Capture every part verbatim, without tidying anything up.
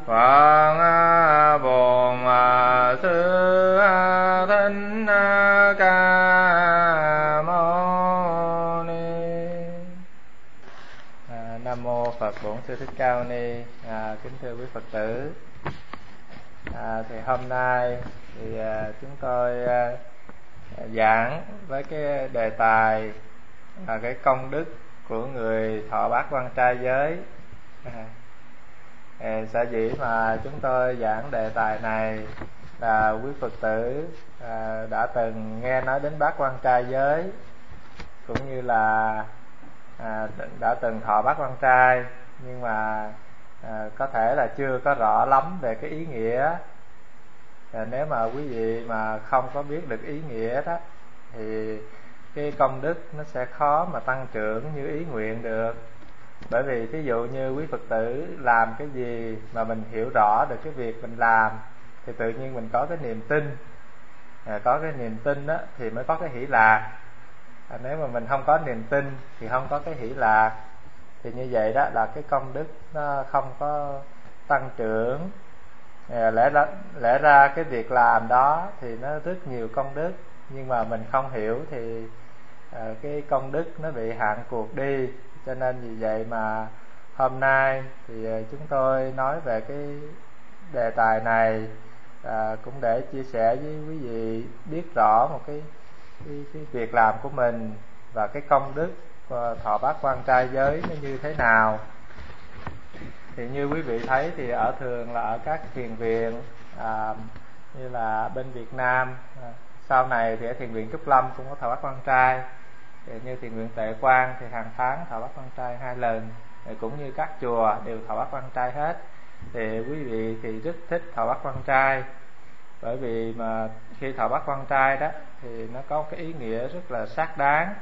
Phật Bổn Sư Thích Ca Mâu Ni. À, Nam mô Phật Bổn Sư Thích Ca Mâu Ni. À, kính thưa quý Phật tử, à, thì hôm nay thì à, chúng tôi à, giảng với cái đề tài là cái công đức của người thọ bát quan trai giới. À, sở dĩ mà chúng tôi giảng đề tài này là quý Phật tử à, đã từng nghe nói đến bát quan trai giới, cũng như là à, đã từng thọ bát quan trai, nhưng mà à, có thể là chưa có rõ lắm về cái ý nghĩa. À, nếu mà quý vị mà không có biết được ý nghĩa đó thì cái công đức nó sẽ khó mà tăng trưởng như ý nguyện được. Bởi vì ví dụ như quý Phật tử làm cái gì mà mình hiểu rõ được cái việc mình làm thì tự nhiên mình có cái niềm tin. À, có cái niềm tin đó thì mới có cái hỷ lạc. À, nếu mà mình không có niềm tin thì không có cái hỷ lạc, thì như vậy đó là cái công đức nó không có tăng trưởng. À, lẽ ra lẽ ra cái việc làm đó thì nó rất nhiều công đức, nhưng mà mình không hiểu thì à, cái công đức nó bị hạn cuộc đi. Cho nên vì vậy mà hôm nay thì chúng tôi nói về cái đề tài này, à, cũng để chia sẻ với quý vị biết rõ một cái, cái, cái việc làm của mình và cái công đức thọ bát quan trai giới nó như thế nào. Thì như quý vị thấy thì ở thường là ở các thiền viện, à, như là bên Việt Nam, à, sau này thì ở thiền viện Trúc Lâm cũng có thọ bát quan trai. Thì như thiền viện Tuệ Quang thì hàng tháng thọ bát quan trai hai lần, thì cũng như các chùa đều thọ bát quan trai hết. Thì quý vị thì rất thích thọ bát quan trai, bởi vì mà khi thọ bát quan trai đó thì nó có cái ý nghĩa rất là xác đáng.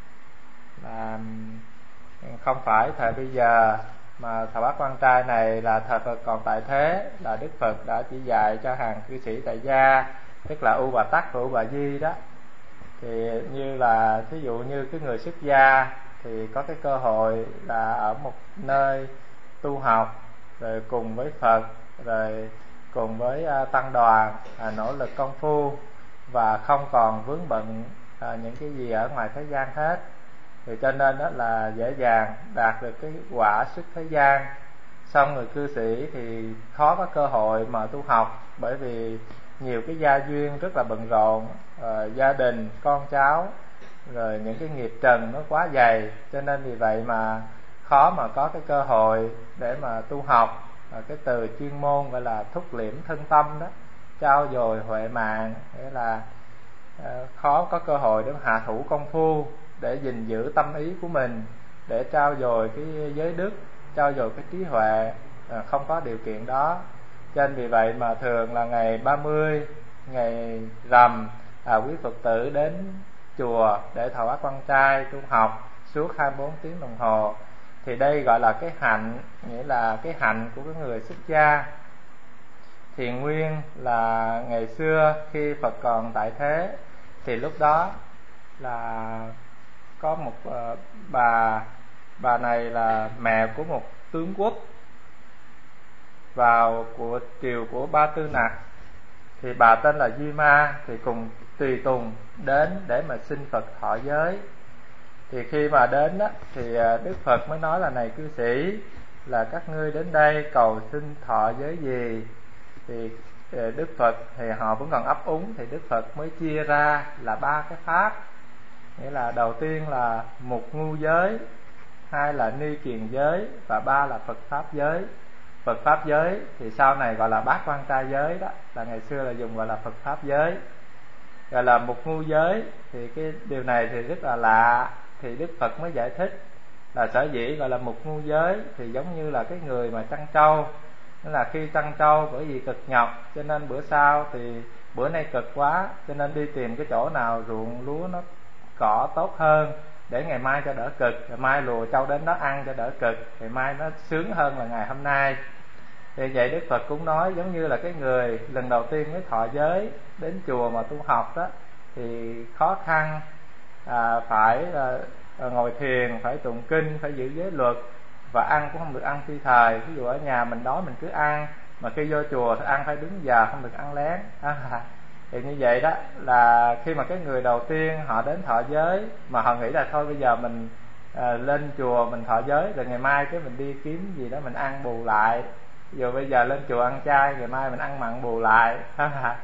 Là không phải thời bây giờ mà thọ bát quan trai này là thời Phật còn tại thế, là Đức Phật đã chỉ dạy cho hàng cư sĩ tại gia, tức là U Bà Tắc và U Bà Di đó. Thì như là thí dụ như cái người xuất gia thì có cái cơ hội là ở một nơi tu học, rồi cùng với Phật, rồi cùng với tăng đoàn à, nỗ lực công phu và không còn vướng bận à, những cái gì ở ngoài thế gian hết. Thì cho nên đó là dễ dàng đạt được cái quả xuất thế gian. Xong người cư sĩ thì khó có cơ hội mà tu học, bởi vì nhiều cái gia duyên rất là bận rộn, à, gia đình, con cháu, rồi những cái nghiệp trần nó quá dày, cho nên vì vậy mà khó mà có cái cơ hội để mà tu học. À, cái từ chuyên môn gọi là thúc liễm thân tâm đó, trau dồi huệ mạng, nghĩa là à, khó có cơ hội để hạ thủ công phu, để gìn giữ tâm ý của mình, để trau dồi cái giới đức, trau dồi cái trí huệ, à, không có điều kiện đó. Cho nên vì vậy mà thường là ngày ba mươi, ngày rằm, à, quý Phật tử đến chùa để thọ bát quan trai tu học suốt hai mươi bốn tiếng đồng hồ. Thì đây gọi là cái hạnh, nghĩa là cái hạnh của cái người xuất gia. Thiền nguyên là ngày xưa khi Phật còn tại thế, thì lúc đó là có một uh, bà bà này là mẹ của một tướng quốc vào của triều của Ba Tư Nặc. Thì bà tên là Duy Ma, thì cùng tùy tùng đến để mà xin Phật thọ giới. Thì khi mà đến đó, thì Đức Phật mới nói là: này cư sĩ, là các ngươi đến đây cầu xin thọ giới gì? Thì Đức Phật thì họ vẫn còn ấp úng, thì Đức Phật mới chia ra là ba cái pháp. Nghĩa là đầu tiên là mục ngu giới, hai là ni kiền giới, và ba là Phật pháp giới. Phật pháp giới thì sau này gọi là bát quan trai giới đó, là ngày xưa là dùng gọi là Phật pháp giới. Gọi là mục ngu giới thì cái điều này thì rất là lạ, thì Đức Phật mới giải thích là sở dĩ gọi là mục ngu giới thì giống như là cái người mà chăn trâu. Tức là khi chăn trâu bởi vì cực nhọc, cho nên bữa sau thì bữa nay cực quá, cho nên đi tìm cái chỗ nào ruộng lúa nó cỏ tốt hơn để ngày mai cho đỡ cực, ngày mai lùa trâu đến đó ăn cho đỡ cực, ngày mai nó sướng hơn là ngày hôm nay. Thì vậy Đức Phật cũng nói giống như là cái người lần đầu tiên mới thọ giới đến chùa mà tu học đó, thì khó khăn, à, phải à, ngồi thiền, phải tụng kinh, phải giữ giới luật, và ăn cũng không được ăn phi thời. Ví dụ ở nhà mình đói mình cứ ăn, mà khi vô chùa thì ăn phải đúng giờ, không được ăn lén. Thì như vậy đó là khi mà cái người đầu tiên họ đến thọ giới mà họ nghĩ là thôi bây giờ mình à, lên chùa mình thọ giới rồi ngày mai cái mình đi kiếm gì đó mình ăn bù lại, dù bây giờ lên chùa ăn chay ngày mai mình ăn mặn bù lại. à,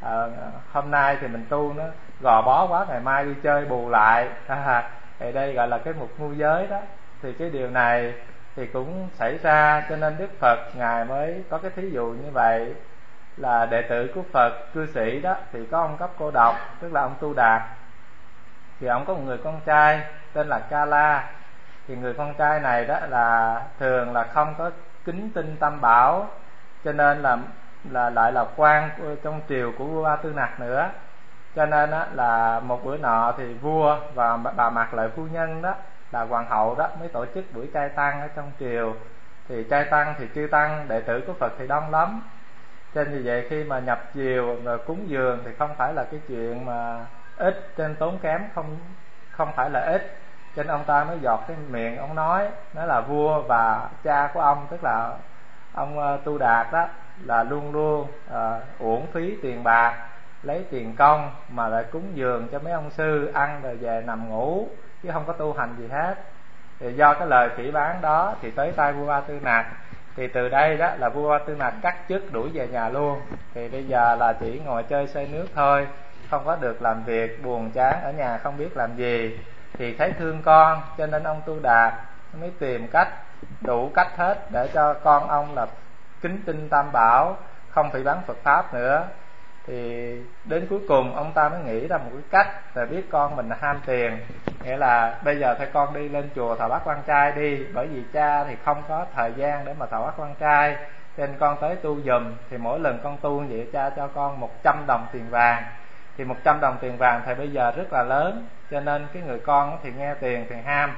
hôm nay thì mình tu nó gò bó quá, ngày mai đi chơi bù lại. à, thì đây gọi là cái mục ngu giới đó. Thì cái điều này thì cũng xảy ra, cho nên Đức Phật ngài mới có cái thí dụ như vậy, là đệ tử của Phật cư sĩ đó thì có ông Cấp Cô Độc, tức là ông Tu Đạt. Thì ông có một người con trai tên là Ca La. Thì người con trai này đó là thường là không có kính tinh Tam Bảo, cho nên là là lại là quan trong triều của vua Ba Tư Nặc nữa. Cho nên đó, là một bữa nọ thì vua và bà Mạc Lợi phu nhân đó là hoàng hậu đó mới tổ chức buổi trai tăng ở trong triều. Thì trai tăng thì chư tăng đệ tử của Phật thì đông lắm, cho nên vì vậy khi mà nhập chiều rồi cúng dường thì không phải là cái chuyện mà ít, trên tốn kém không không phải là ít. Cho nên ông ta mới giọt cái miệng ông nói, nói là vua và cha của ông, tức là ông Tu Đạt đó, là luôn luôn uh, uổng phí tiền bạc, lấy tiền công mà lại cúng dường cho mấy ông sư ăn rồi về nằm ngủ chứ không có tu hành gì hết. Thì do cái lời phỉ báng đó thì tới tay vua Ba Tư Nặc. Thì từ đây đó là vua Ba Tư Nặc cắt chức đuổi về nhà luôn. Thì bây giờ là chỉ ngồi chơi xây nước thôi, không có được làm việc, buồn chán ở nhà không biết làm gì. Thì thấy thương con cho nên ông Tu Đạt mới tìm cách, đủ cách hết để cho con ông là kính tinh Tam Bảo, không phỉ báng Phật Pháp nữa. Thì đến cuối cùng ông ta mới nghĩ ra một cái cách, là biết con mình là ham tiền, nghĩa là bây giờ thôi con đi lên chùa thọ bát quan trai đi, bởi vì cha thì không có thời gian để mà thọ bát quan trai, cho nên con tới tu giùm. Thì mỗi lần con tu như vậy cha cho con một trăm đồng tiền vàng. Thì một trăm đồng tiền vàng thì bây giờ rất là lớn, cho nên cái người con thì nghe tiền thì ham,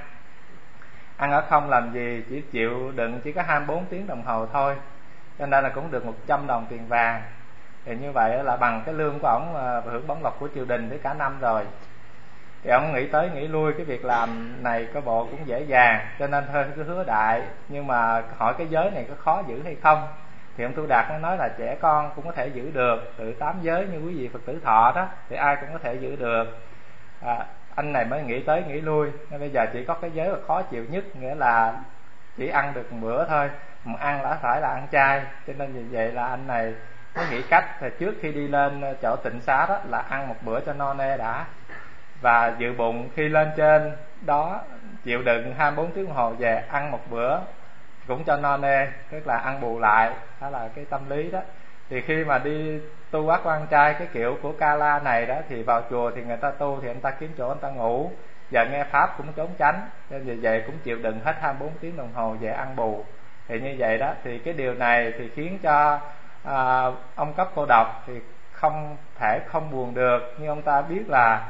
ăn ở không làm gì, chỉ chịu đựng chỉ có hai mươi bốn tiếng đồng hồ thôi, cho nên là cũng được một trăm đồng tiền vàng. Thì như vậy là bằng cái lương của ổng hưởng bổng lộc của triều đình tới cả năm rồi. Thì ông nghĩ tới nghĩ lui, cái việc làm này có bộ cũng dễ dàng, cho nên thôi cứ hứa đại. Nhưng mà hỏi cái giới này có khó giữ hay không, thì ông Tu Đạt nó nói là trẻ con cũng có thể giữ được, tự tám giới như quý vị Phật tử thọ đó thì ai cũng có thể giữ được. à, Anh này mới nghĩ tới nghĩ lui, nên bây giờ chỉ có cái giới mà khó chịu nhất, nghĩa là chỉ ăn được một bữa thôi, mà ăn là phải là ăn chay. Cho nên vì vậy là anh này mới nghĩ cách là trước khi đi lên chỗ tịnh xá đó là ăn một bữa cho no nê đã, và dự bụng khi lên trên đó chịu đựng hai mươi bốn tiếng đồng hồ về ăn một bữa cũng cho no nê, tức là ăn bù lại. Đó là cái tâm lý đó. Thì khi mà đi tu bát quan trai cái kiểu của Ca La này đó, thì vào chùa thì người ta tu thì anh ta kiếm chỗ anh ta ngủ, giờ nghe pháp cũng trốn tránh, nên vì vậy cũng chịu đựng hết hai mươi bốn tiếng đồng hồ về ăn bù. Thì như vậy đó, thì cái điều này thì khiến cho à, ông Cấp Cô Độc thì không thể không buồn được, nhưng ông ta biết là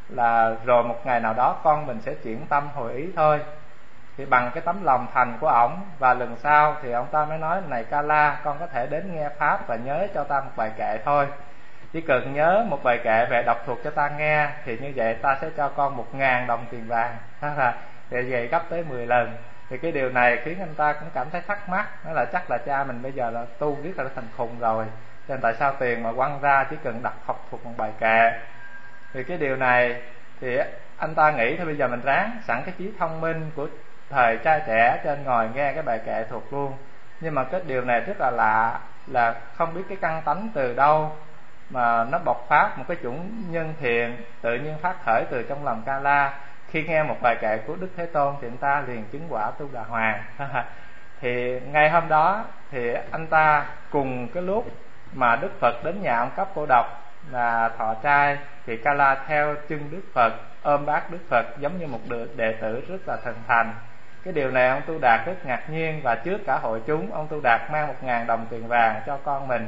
là rồi một ngày nào đó con mình sẽ chuyển tâm hồi ý thôi. Thì bằng cái tấm lòng thành của ổng, và lần sau thì ông ta mới nói: này Ca La, con có thể đến nghe pháp và nhớ cho ta một bài kệ thôi, chỉ cần nhớ một bài kệ về đọc thuộc cho ta nghe, thì như vậy ta sẽ cho con một ngàn đồng tiền vàng. Thì vậy gấp tới mười lần. Thì cái điều này khiến anh ta cũng cảm thấy thắc mắc, đó là chắc là cha mình bây giờ là tu biết là thành khùng rồi, cho nên tại sao tiền mà quăng ra chỉ cần đọc học thuộc một bài kệ. Thì cái điều này thì anh ta nghĩ thôi bây giờ mình ráng, sẵn cái trí thông minh của thời trai trẻ cho nên ngồi nghe cái bài kệ thuộc luôn. Nhưng mà cái điều này rất là lạ, là không biết cái căn tánh từ đâu mà nó bộc phát một cái chủng nhân thiện tự nhiên phát khởi từ trong lòng Ca La. Khi nghe một bài kệ của Đức Thế Tôn thì anh ta liền chứng quả Tu Đà Hoàng. Thì ngày hôm đó thì anh ta cùng cái lúc mà Đức Phật đến nhà ông Cấp Cô Độc là thọ trai, thì Ca La theo chân Đức Phật, ôm bát Đức Phật giống như một đệ tử rất là thần thành. Cái điều này ông Tu Đạt rất ngạc nhiên, và trước cả hội chúng ông Tu Đạt mang một ngàn đồng tiền vàng cho con mình.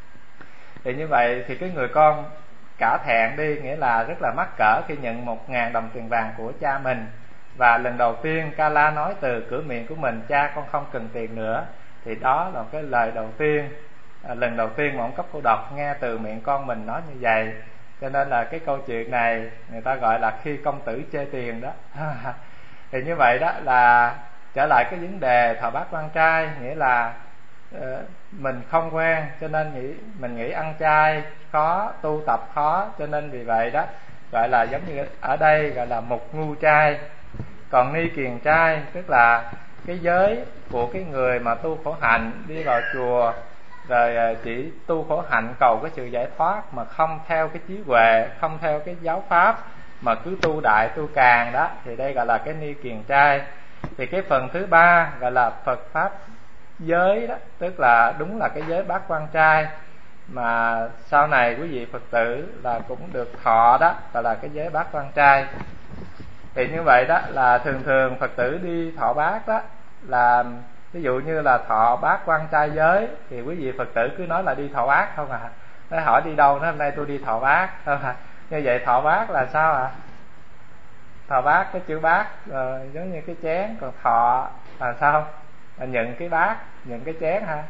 Thì như vậy thì cái người con cả thẹn đi, nghĩa là rất là mắc cỡ khi nhận một ngàn đồng tiền vàng của cha mình. Và lần đầu tiên Ca La nói từ cửa miệng của mình: cha con không cần tiền nữa. Thì đó là cái lời đầu tiên, à, lần đầu tiên mà ông Cấp Cô Độc nghe từ miệng con mình nói như vậy. Cho nên là cái câu chuyện này người ta gọi là khi công tử chê tiền đó. Thì như vậy đó là trở lại cái vấn đề thọ bát quan trai, nghĩa là uh, mình không quen, cho nên nghĩ mình nghĩ ăn chay khó, tu tập khó, cho nên vì vậy đó gọi là giống như ở đây gọi là mục ngu trai. Còn ni kiền trai tức là cái giới của cái người mà tu khổ hạnh, đi vào chùa rồi chỉ tu khổ hạnh cầu cái sự giải thoát, mà không theo cái trí huệ, không theo cái giáo pháp, mà cứ tu đại tu càng đó, thì đây gọi là cái ni kiền trai. Thì cái phần thứ ba gọi là Phật pháp giới đó, tức là đúng là cái giới bát quan trai, mà sau này quý vị Phật tử là cũng được thọ đó, gọi là cái giới bát quan trai. Thì như vậy đó là thường thường Phật tử đi thọ bát đó, là ví dụ như là thọ bát quan trai giới, thì quý vị Phật tử cứ nói là đi thọ bát không à. Nói hỏi đi đâu, nói hôm nay tôi đi thọ bát không à. Như vậy thọ bát là sao ạ? À? Thọ bát cái chữ bát uh, giống như cái chén, còn thọ là sao? Là nhận cái bát, nhận cái chén ha.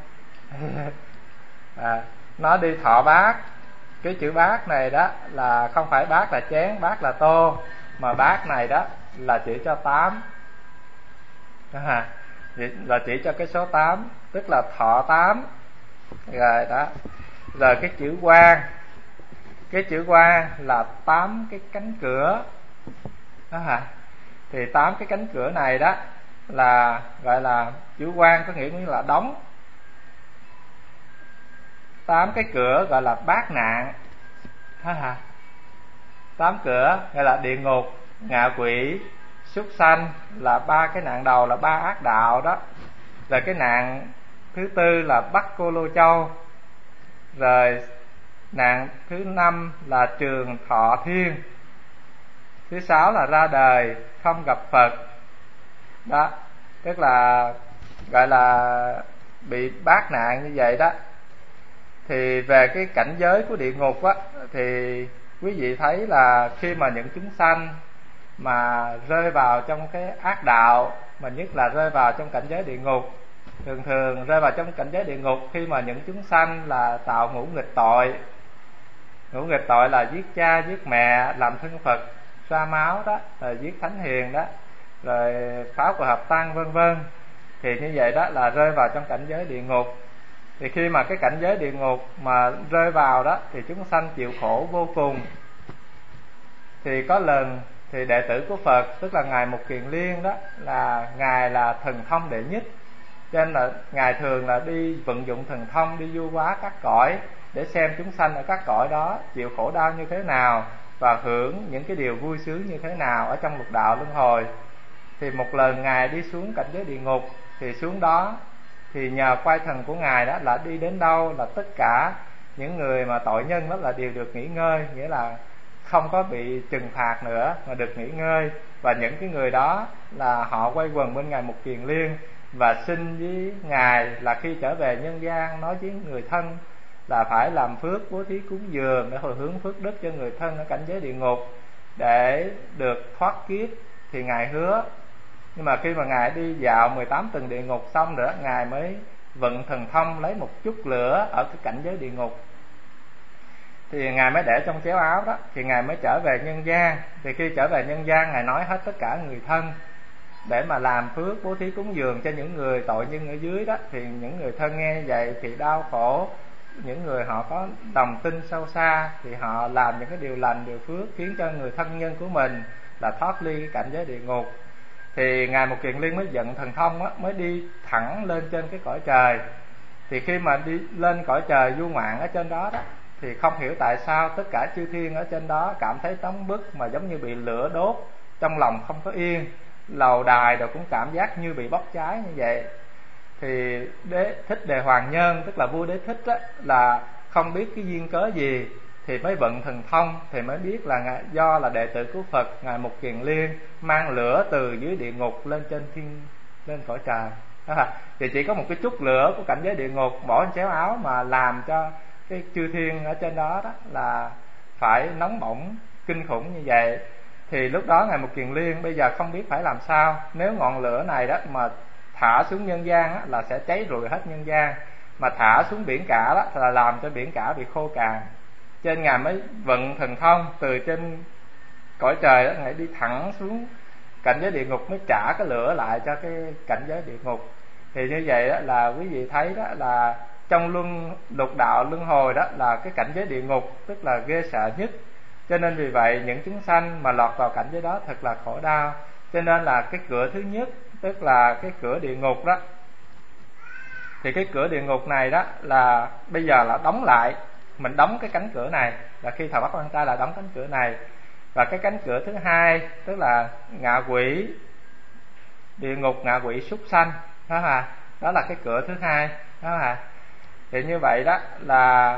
À, nó đi thọ bát, cái chữ bát này đó là không phải bát là chén, bát là tô, mà bát này đó là chỉ cho tám, à, là chỉ cho cái số tám, tức là thọ tám rồi đó. Rồi cái chữ quan, cái chữ quan là tám cái cánh cửa đó hả? Thì tám cái cánh cửa này đó là gọi là chữ quan, có nghĩa là đóng. Tám cái cửa gọi là bát nạn đó hả? Tám cửa gọi là địa ngục, ngạ quỷ, súc sanh, là ba cái nạn đầu, là ba ác đạo đó. Rồi cái nạn thứ tư là Bắc Cô Lô Châu. Rồi nạn thứ năm là Trường Thọ Thiên. Thứ sáu là ra đời không gặp Phật đó, tức là gọi là bị bát nạn như vậy đó. Thì về cái cảnh giới của địa ngục á, thì quý vị thấy là khi mà những chúng sanh mà rơi vào trong cái ác đạo, mà nhất là rơi vào trong cảnh giới địa ngục, thường thường rơi vào trong cảnh giới địa ngục khi mà những chúng sanh là tạo ngũ nghịch tội. Ngũ nghịch tội là giết cha, giết mẹ, làm thân Phật, xoa máu đó, rồi giết thánh hiền đó, rồi phá của hợp tăng vân vân. Thì như vậy đó là rơi vào trong cảnh giới địa ngục. Thì khi mà cái cảnh giới địa ngục mà rơi vào đó thì chúng sanh chịu khổ vô cùng. Thì có lần thì đệ tử của Phật, tức là ngài Mục Kiền Liên đó, là ngài là thần thông đệ nhất, cho nên là ngài thường là đi vận dụng thần thông, đi du hóa các cõi để xem chúng sanh ở các cõi đó chịu khổ đau như thế nào và hưởng những cái điều vui sướng như thế nào ở trong lục đạo luân hồi. Thì một lần ngài đi xuống cảnh giới địa ngục, thì xuống đó thì nhờ quay thần của ngài đó là đi đến đâu là tất cả những người mà tội nhân đó là đều được nghỉ ngơi, nghĩa là không có bị trừng phạt nữa mà được nghỉ ngơi. Và những cái người đó là họ quay quần bên ngài Mục Kiền Liên và xin với ngài là khi trở về nhân gian nói với người thân là phải làm phước bố thí cúng dường để hồi hướng phước đức cho người thân ở cảnh giới địa ngục để được thoát kiếp. Thì ngài hứa, nhưng mà khi mà ngài đi dạo mười tám tầng địa ngục xong rồi, ngài mới vận thần thông lấy một chút lửa ở cái cảnh giới địa ngục, thì ngài mới để trong chéo áo đó. Thì ngài mới trở về nhân gian. Thì khi trở về nhân gian, ngài nói hết tất cả người thân để mà làm phước bố thí cúng dường cho những người tội nhân ở dưới đó. Thì những người thân nghe vậy thì đau khổ, những người họ có lòng tin sâu xa thì họ làm những cái điều lành, điều phước khiến cho người thân nhân của mình là thoát ly cái cảnh giới địa ngục. Thì ngài Mục Kiền Liên mới giận thần thông á, mới đi thẳng lên trên cái cõi trời. Thì khi mà đi lên cõi trời du ngoạn ở trên đó đó, thì không hiểu tại sao tất cả chư thiên ở trên đó cảm thấy tấm bức mà giống như bị lửa đốt, trong lòng không có yên, lầu đài rồi cũng cảm giác như bị bốc cháy như vậy. Thì đế Thích Đề Hoàng Nhân, tức là vua Đế Thích đó, là không biết cái duyên cớ gì thì mới vận thần thông, thì mới biết là do là đệ tử của Phật ngài Mục Kiền Liên mang lửa từ dưới địa ngục lên trên thiên, lên cõi trời đó. Thì chỉ có một cái chút lửa của cảnh giới địa ngục bỏ trên chéo áo mà làm cho cái chư thiên ở trên đó đó là phải nóng bỏng kinh khủng như vậy. Thì lúc đó ngài Mục Kiền Liên bây giờ không biết phải làm sao. Nếu ngọn lửa này đó mà thả xuống nhân gian á, là sẽ cháy rụi hết nhân gian, mà thả xuống biển cả đó là làm cho biển cả bị khô cạn. Cho nên ngài mới vận thần thông từ trên cõi trời đó, ngài đi thẳng xuống cảnh giới địa ngục, mới trả cái lửa lại cho cái cảnh giới địa ngục. Thì như vậy đó là quý vị thấy đó là trong luân lục đạo luân hồi đó là cái cảnh giới địa ngục, tức là ghê sợ nhất. Cho nên vì vậy những chúng sanh mà lọt vào cảnh giới đó thật là khổ đau. Cho nên là cái cửa thứ nhất, tức là cái cửa địa ngục đó, thì cái cửa địa ngục này đó là bây giờ là đóng lại. Mình đóng cái cánh cửa này, là khi thọ bắt quan trai là đóng cánh cửa này. Và cái cánh cửa thứ hai, tức là ngạ quỷ, địa ngục, ngạ quỷ, súc sanh đó, à, đó là cái cửa thứ hai đó. À. Thì như vậy đó là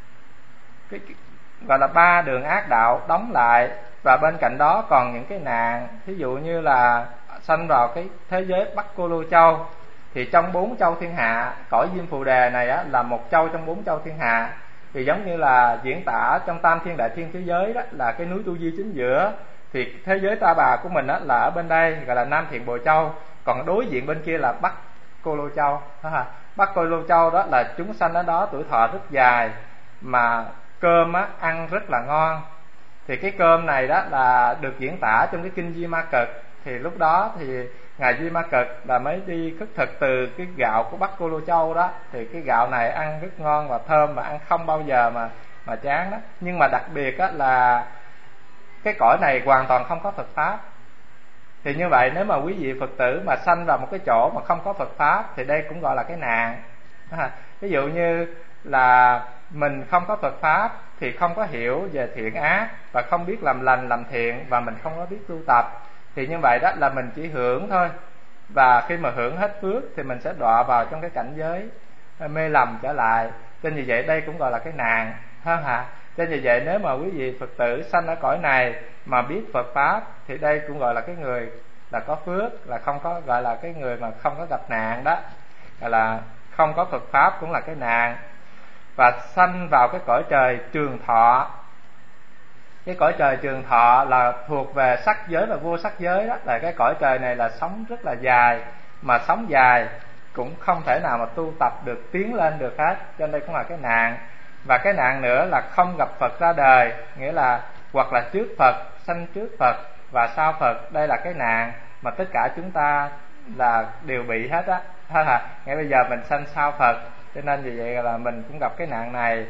cái, gọi là ba đường ác đạo đóng lại. Và bên cạnh đó còn những cái nạn, ví dụ như là sanh vào cái thế giới Bắc Cô Lô Châu, thì trong bốn châu thiên hạ, cõi Diêm Phù Đề này á, là một châu trong bốn châu thiên hạ. Thì giống như là diễn tả trong Tam Thiên Đại Thiên thế giới đó, là cái núi Tu Di chính giữa, thì thế giới Ta Bà của mình á, là ở bên đây gọi là Nam Thiện Bồ Châu, còn đối diện bên kia là Bắc Cô Lô Châu. Bắc Cô Lô Châu đó là chúng sanh ở đó tuổi thọ rất dài, mà cơm á, ăn rất là ngon. Thì cái cơm này đó là được diễn tả trong cái kinh Di Ma Cật. Thì lúc đó thì ngài Di Ma Cật là mới đi khất thực từ cái gạo của Bắc Cô Lô Châu đó. Thì cái gạo này ăn rất ngon và thơm, mà ăn không bao giờ mà mà chán đó. Nhưng mà đặc biệt á, là cái cõi này hoàn toàn không có Phật Pháp. Thì như vậy nếu mà quý vị Phật tử mà sanh vào một cái chỗ mà không có Phật Pháp, thì đây cũng gọi là cái nạn. Ví dụ như là mình không có Phật Pháp thì không có hiểu về thiện ác, và không biết làm lành làm thiện, và mình không có biết tu tập. Thì như vậy đó là mình chỉ hưởng thôi. Và khi mà hưởng hết phước thì mình sẽ đọa vào trong cái cảnh giới mê lầm trở lại. Nên vì vậy đây cũng gọi là cái nạn, ha hả? Nên vì vậy nếu mà quý vị Phật tử sanh ở cõi này mà biết Phật Pháp, thì đây cũng gọi là cái người là có phước, là không có, gọi là cái người mà không có gặp nạn đó. Gọi là không có Phật Pháp cũng là cái nạn. Và sanh vào cái cõi trời trường thọ. Cái cõi trời trường thọ là thuộc về sắc giới và vô sắc giới đó. Là cái cõi trời này là sống rất là dài, mà sống dài cũng không thể nào mà tu tập được, tiến lên được hết. Cho nên đây cũng là cái nạn. Và cái nạn nữa là không gặp Phật ra đời, nghĩa là hoặc là trước Phật, sanh trước Phật và sau Phật. Đây là cái nạn mà tất cả chúng ta là đều bị hết á. Ngay bây giờ mình sanh sau Phật, cho nên vì vậy là mình cũng gặp cái nạn này.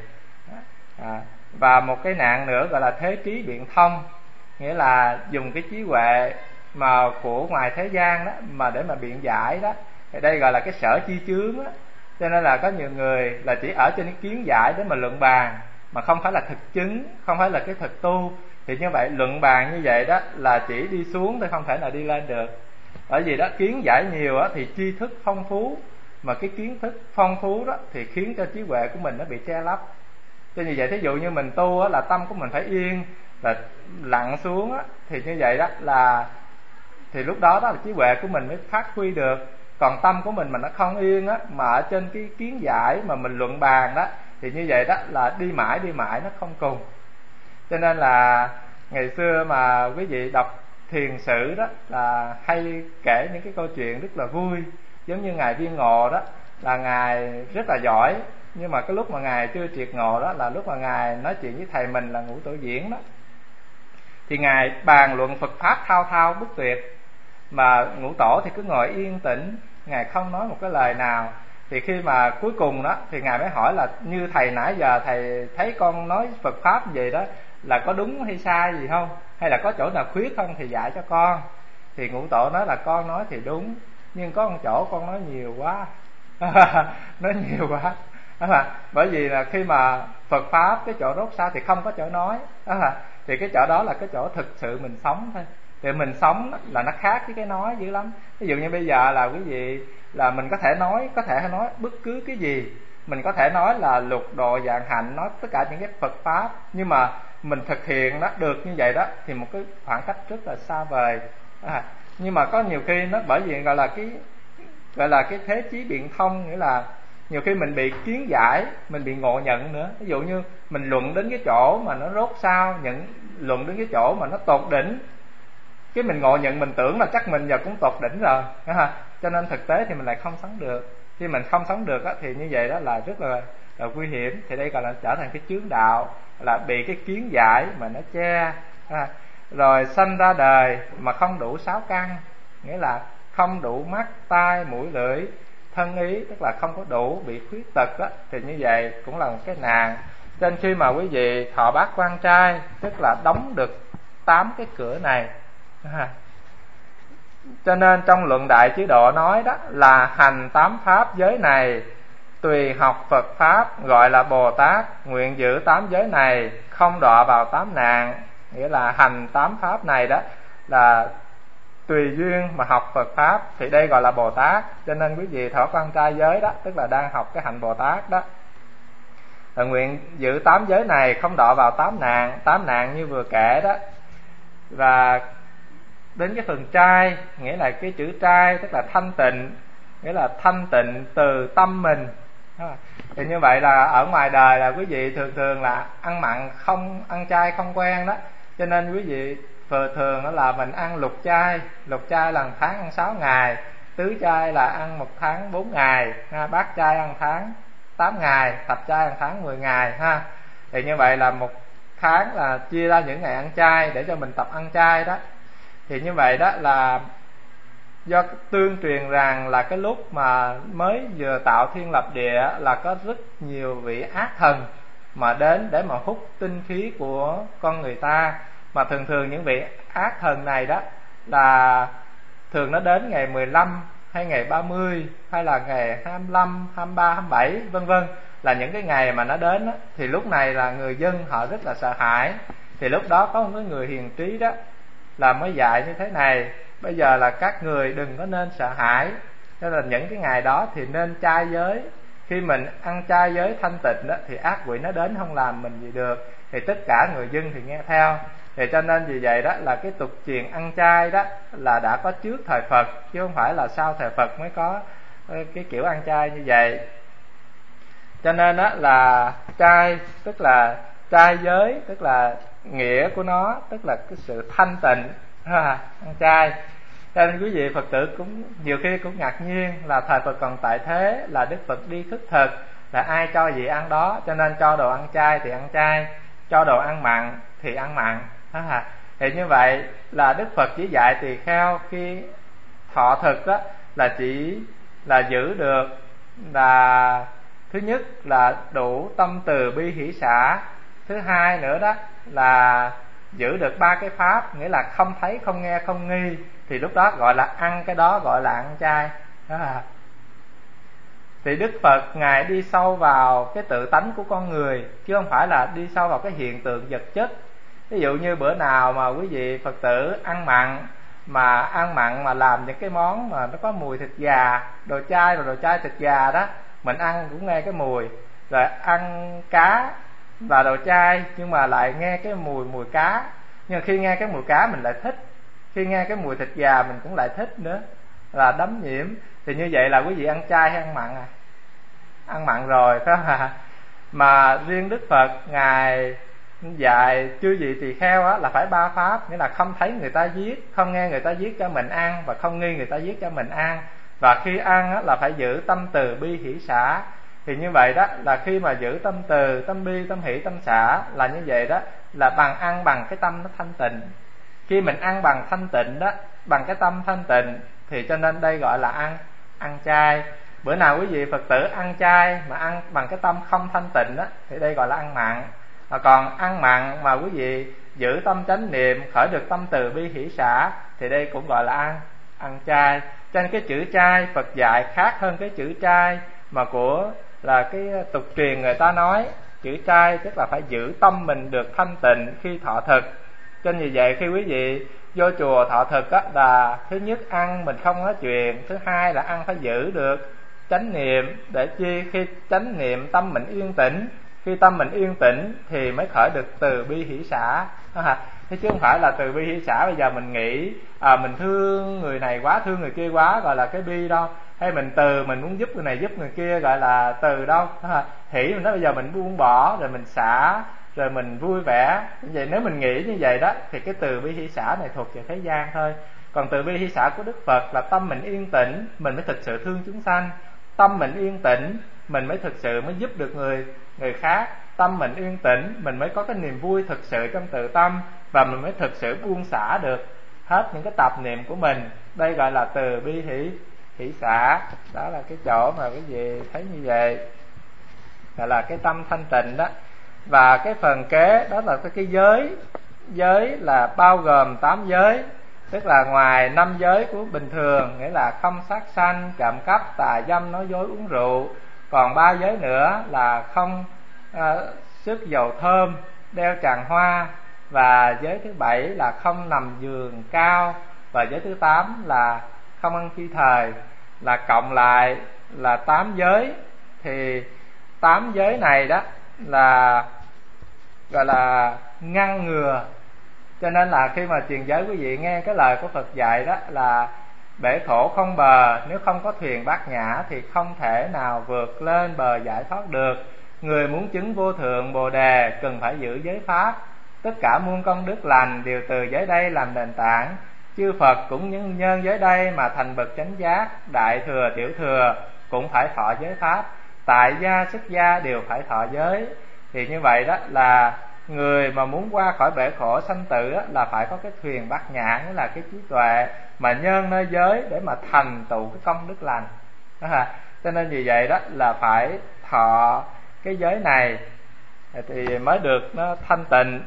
À, và một cái nạn nữa gọi là thế trí biện thông, nghĩa là dùng cái trí huệ mà của ngoài thế gian đó mà để mà biện giải đó. Thì đây gọi là cái sở chi chướng đó. Cho nên là có nhiều người là chỉ ở trên cái kiến giải để mà luận bàn, mà không phải là thực chứng, không phải là cái thực tu. Thì như vậy luận bàn như vậy đó là chỉ đi xuống thôi, không thể nào đi lên được. Bởi vì đó kiến giải nhiều á, thì tri thức phong phú, mà cái kiến thức phong phú đó thì khiến cho trí huệ của mình nó bị che lấp. Cho như vậy thí dụ như mình tu á, là tâm của mình phải yên và lặng xuống á, thì như vậy đó là thì lúc đó đó là trí huệ của mình mới phát huy được. Còn tâm của mình mà nó không yên á, mà ở trên cái kiến giải mà mình luận bàn đó, thì như vậy đó là đi mãi đi mãi nó không cùng. Cho nên là ngày xưa mà quý vị đọc thiền sử đó là hay kể những cái câu chuyện rất là vui. Giống như ngài Viên Ngộ đó, là ngài rất là giỏi, nhưng mà cái lúc mà ngài chưa triệt ngộ đó là lúc mà ngài nói chuyện với thầy mình là Ngũ Tổ Diễn đó, thì ngài bàn luận Phật Pháp thao thao bất tuyệt, mà Ngũ Tổ thì cứ ngồi yên tĩnh, ngài không nói một cái lời nào. Thì khi mà cuối cùng đó thì ngài mới hỏi là như thầy nãy giờ thầy thấy con nói Phật Pháp gì đó là có đúng hay sai gì không, hay là có chỗ nào khuyết không thì dạy cho con. Thì Ngũ Tổ nói là con nói thì đúng, nhưng có một chỗ con nói nhiều quá. Nói nhiều quá đó mà. Bởi vì là khi mà Phật Pháp cái chỗ rốt xa thì không có chỗ nói đó mà. Thì cái chỗ đó là cái chỗ thực sự mình sống thôi. Thì mình sống là nó khác với cái nói dữ lắm. Ví dụ như bây giờ là quý vị là mình có thể nói, có thể nói bất cứ cái gì. Mình có thể nói là lục độ dạng hạnh, nói tất cả những cái Phật Pháp, nhưng mà mình thực hiện đó được như vậy đó thì một cái khoảng cách rất là xa vời à. Nhưng mà có nhiều khi nó bởi vì gọi là cái gọi là cái thế chí biện thông, nghĩa là nhiều khi mình bị kiến giải, mình bị ngộ nhận nữa. Ví dụ như mình luận đến cái chỗ mà nó rốt sao, nhận luận đến cái chỗ mà nó tột đỉnh, cái mình ngộ nhận mình tưởng là chắc mình giờ cũng tột đỉnh rồi ha. Cho nên thực tế thì mình lại không sống được. Khi mình không sống được á, thì như vậy đó là rất là, là nguy hiểm. Thì đây gọi là trở thành cái chướng đạo, là bị cái kiến giải mà nó che ha. Rồi sanh ra đời mà không đủ sáu căn, nghĩa là không đủ mắt, tai, mũi, lưỡi, thân ý, tức là không có đủ, bị khuyết tật đó, thì như vậy cũng là một cái nạn. Trên khi mà quý vị thọ bát quan trai, tức là đóng được tám cái cửa này. Cho nên trong luận Đại Chí Độ nói đó là hành tám pháp giới này, tùy học Phật pháp gọi là Bồ Tát, nguyện giữ tám giới này, không đọa vào tám nạn. Nghĩa là hành tám pháp này đó là tùy duyên mà học Phật pháp, thì đây gọi là Bồ Tát. Cho nên quý vị thọ quan trai giới đó, tức là đang học cái hạnh Bồ Tát đó. Là nguyện giữ tám giới này, không đọa vào tám nạn. Tám nạn như vừa kể đó. Và đến cái phần trai, nghĩa là cái chữ trai tức là thanh tịnh, nghĩa là thanh tịnh từ tâm mình. Thì như vậy là ở ngoài đời là quý vị thường thường là ăn mặn không, ăn chay không quen đó. Cho nên quý vị thường thường đó là mình ăn lục chay. Lục chay là một tháng ăn sáu ngày, tứ chay là ăn một tháng bốn ngày, bát chay ăn tháng tám ngày, thập chay ăn tháng mười ngày ha. Thì như vậy là một tháng là chia ra những ngày ăn chay để cho mình tập ăn chay đó. Thì như vậy đó là do tương truyền rằng là cái lúc mà mới vừa tạo thiên lập địa là có rất nhiều vị ác thần mà đến để mà hút tinh khí của con người ta. Mà thường thường những vị ác thần này đó là thường nó đến ngày mười lăm hay ngày ba mươi hay là ngày hai mươi lăm, hai mươi ba, hai mươi bảy vân vân, là những cái ngày mà nó đến đó, thì lúc này là người dân họ rất là sợ hãi. Thì lúc đó có một cái người hiền trí đó là mới dạy như thế này: bây giờ là các người đừng có nên sợ hãi, nên là những cái ngày đó thì nên trai giới. Khi mình ăn chay giới thanh tịnh đó thì ác quỷ nó đến không làm mình gì được, thì tất cả người dân thì nghe theo. Thì cho nên vì vậy đó là cái tục truyền ăn chay đó là đã có trước thời Phật, chứ không phải là sau thời Phật mới có cái kiểu ăn chay như vậy. Cho nên đó là chay tức là trai giới, tức là nghĩa của nó tức là cái sự thanh tịnh ha, ăn chay. Cho nên quý vị Phật tử cũng nhiều khi cũng ngạc nhiên là thời Phật còn tại thế, là Đức Phật đi khất thực, là ai cho gì ăn đó. Cho nên cho đồ ăn chay thì ăn chay, cho đồ ăn mặn thì ăn mặn ha. Thì như vậy là Đức Phật chỉ dạy tỳ kheo khi thọ thực đó là chỉ là giữ được là thứ nhất là đủ tâm từ bi hỷ xả, thứ hai nữa đó là giữ được ba cái pháp, nghĩa là không thấy, không nghe, không nghi, thì lúc đó gọi là ăn cái đó, gọi là ăn chay đó. Thì Đức Phật Ngài đi sâu vào cái tự tánh của con người, chứ không phải là đi sâu vào cái hiện tượng vật chất. Ví dụ như bữa nào mà quý vị Phật tử ăn mặn, mà ăn mặn mà làm những cái món mà nó có mùi thịt gà, đồ chay, rồi đồ chay thịt gà đó, mình ăn cũng nghe cái mùi. Rồi ăn cá và đồ chay nhưng mà lại nghe cái mùi mùi cá, nhưng mà khi nghe cái mùi cá mình lại thích, khi nghe cái mùi thịt gà mình cũng lại thích nữa, là đấm nhiễm. Thì như vậy là quý vị ăn chay hay ăn mặn à? Ăn mặn rồi phải không ạ? Mà riêng Đức Phật Ngài dạy chư vị tỳ kheo á, là phải ba pháp, nghĩa là không thấy người ta giết, không nghe người ta giết cho mình ăn, và không nghi người ta giết cho mình ăn. Và khi ăn á, là phải giữ tâm từ bi hỷ xả. Thì như vậy đó là khi mà giữ tâm từ, tâm bi, tâm hỷ, tâm xả là như vậy đó, là bằng ăn bằng cái tâm nó thanh tịnh. Khi mình ăn bằng thanh tịnh đó, bằng cái tâm thanh tịnh, thì cho nên đây gọi là ăn ăn chay. Bữa nào quý vị Phật tử ăn chay mà ăn bằng cái tâm không thanh tịnh đó, thì đây gọi là ăn mặn. Mà còn ăn mặn mà quý vị giữ tâm chánh niệm, khởi được tâm từ bi hỷ xả, thì đây cũng gọi là ăn ăn chay. Cho nên cái chữ chay Phật dạy khác hơn cái chữ chay mà của là cái tục truyền người ta nói. Chữ chay tức là phải giữ tâm mình được thanh tịnh khi thọ thực. Cho nên vì vậy khi quý vị vô chùa thọ thực á, là thứ nhất ăn mình không nói chuyện, thứ hai là ăn phải giữ được chánh niệm, để chi khi chánh niệm tâm mình yên tĩnh, khi tâm mình yên tĩnh thì mới khởi được từ bi hỷ xả. Thế chứ không phải là từ bi hỷ xả bây giờ mình nghĩ à, mình thương người này quá, thương người kia quá, gọi là cái bi đâu. Hay mình từ, mình muốn giúp người này giúp người kia, gọi là từ đâu. Hỷ mình nói bây giờ mình buông bỏ, rồi mình xả, rồi mình vui vẻ. Như vậy nếu mình nghĩ như vậy đó, thì cái từ bi hỷ xả này thuộc về thế gian thôi. Còn từ bi hỷ xả của Đức Phật là tâm mình yên tĩnh, mình mới thực sự thương chúng sanh. Tâm mình yên tĩnh, mình mới thực sự mới giúp được người người khác. Tâm mình yên tĩnh, mình mới có cái niềm vui thực sự trong tự tâm, và mình mới thực sự buông xả được hết những cái tạp niệm của mình. Đây gọi là từ bi hỷ hỷ xả, đó là cái chỗ mà quý vị thấy như vậy, gọi là cái tâm thanh tịnh đó. Và cái phần kế đó là cái giới, giới là bao gồm tám giới, tức là ngoài năm giới của bình thường, nghĩa là không sát sanh, trộm cắp, tà dâm, nói dối, uống rượu. Còn ba giới nữa là không à, sức dầu thơm, đeo tràng hoa. Và giới thứ bảy là không nằm giường cao. Và giới thứ tám là không ăn phi thời. Là cộng lại là tám giới. Thì tám giới này đó là gọi là ngăn ngừa. Cho nên là khi mà truyền giới quý vị nghe cái lời của Phật dạy đó là bể khổ không bờ, nếu không có thuyền bát nhã thì không thể nào vượt lên bờ giải thoát được. Người muốn chứng vô thượng bồ đề cần phải giữ giới pháp. Tất cả muôn công đức lành đều từ giới đây làm nền tảng. Chư Phật cũng nhân nhân giới đây mà thành bậc chánh giác. Đại thừa tiểu thừa cũng phải thọ giới pháp. Tại gia xuất gia đều phải thọ giới. Thì như vậy đó là người mà muốn qua khỏi bể khổ sanh tử đó, là phải có cái thuyền bát nhã, nghĩa là cái trí tuệ mà nhân nơi giới để mà thành tựu cái công đức lành đó hả? Cho nên vì vậy đó là phải thọ cái giới này thì mới được nó thanh tịnh.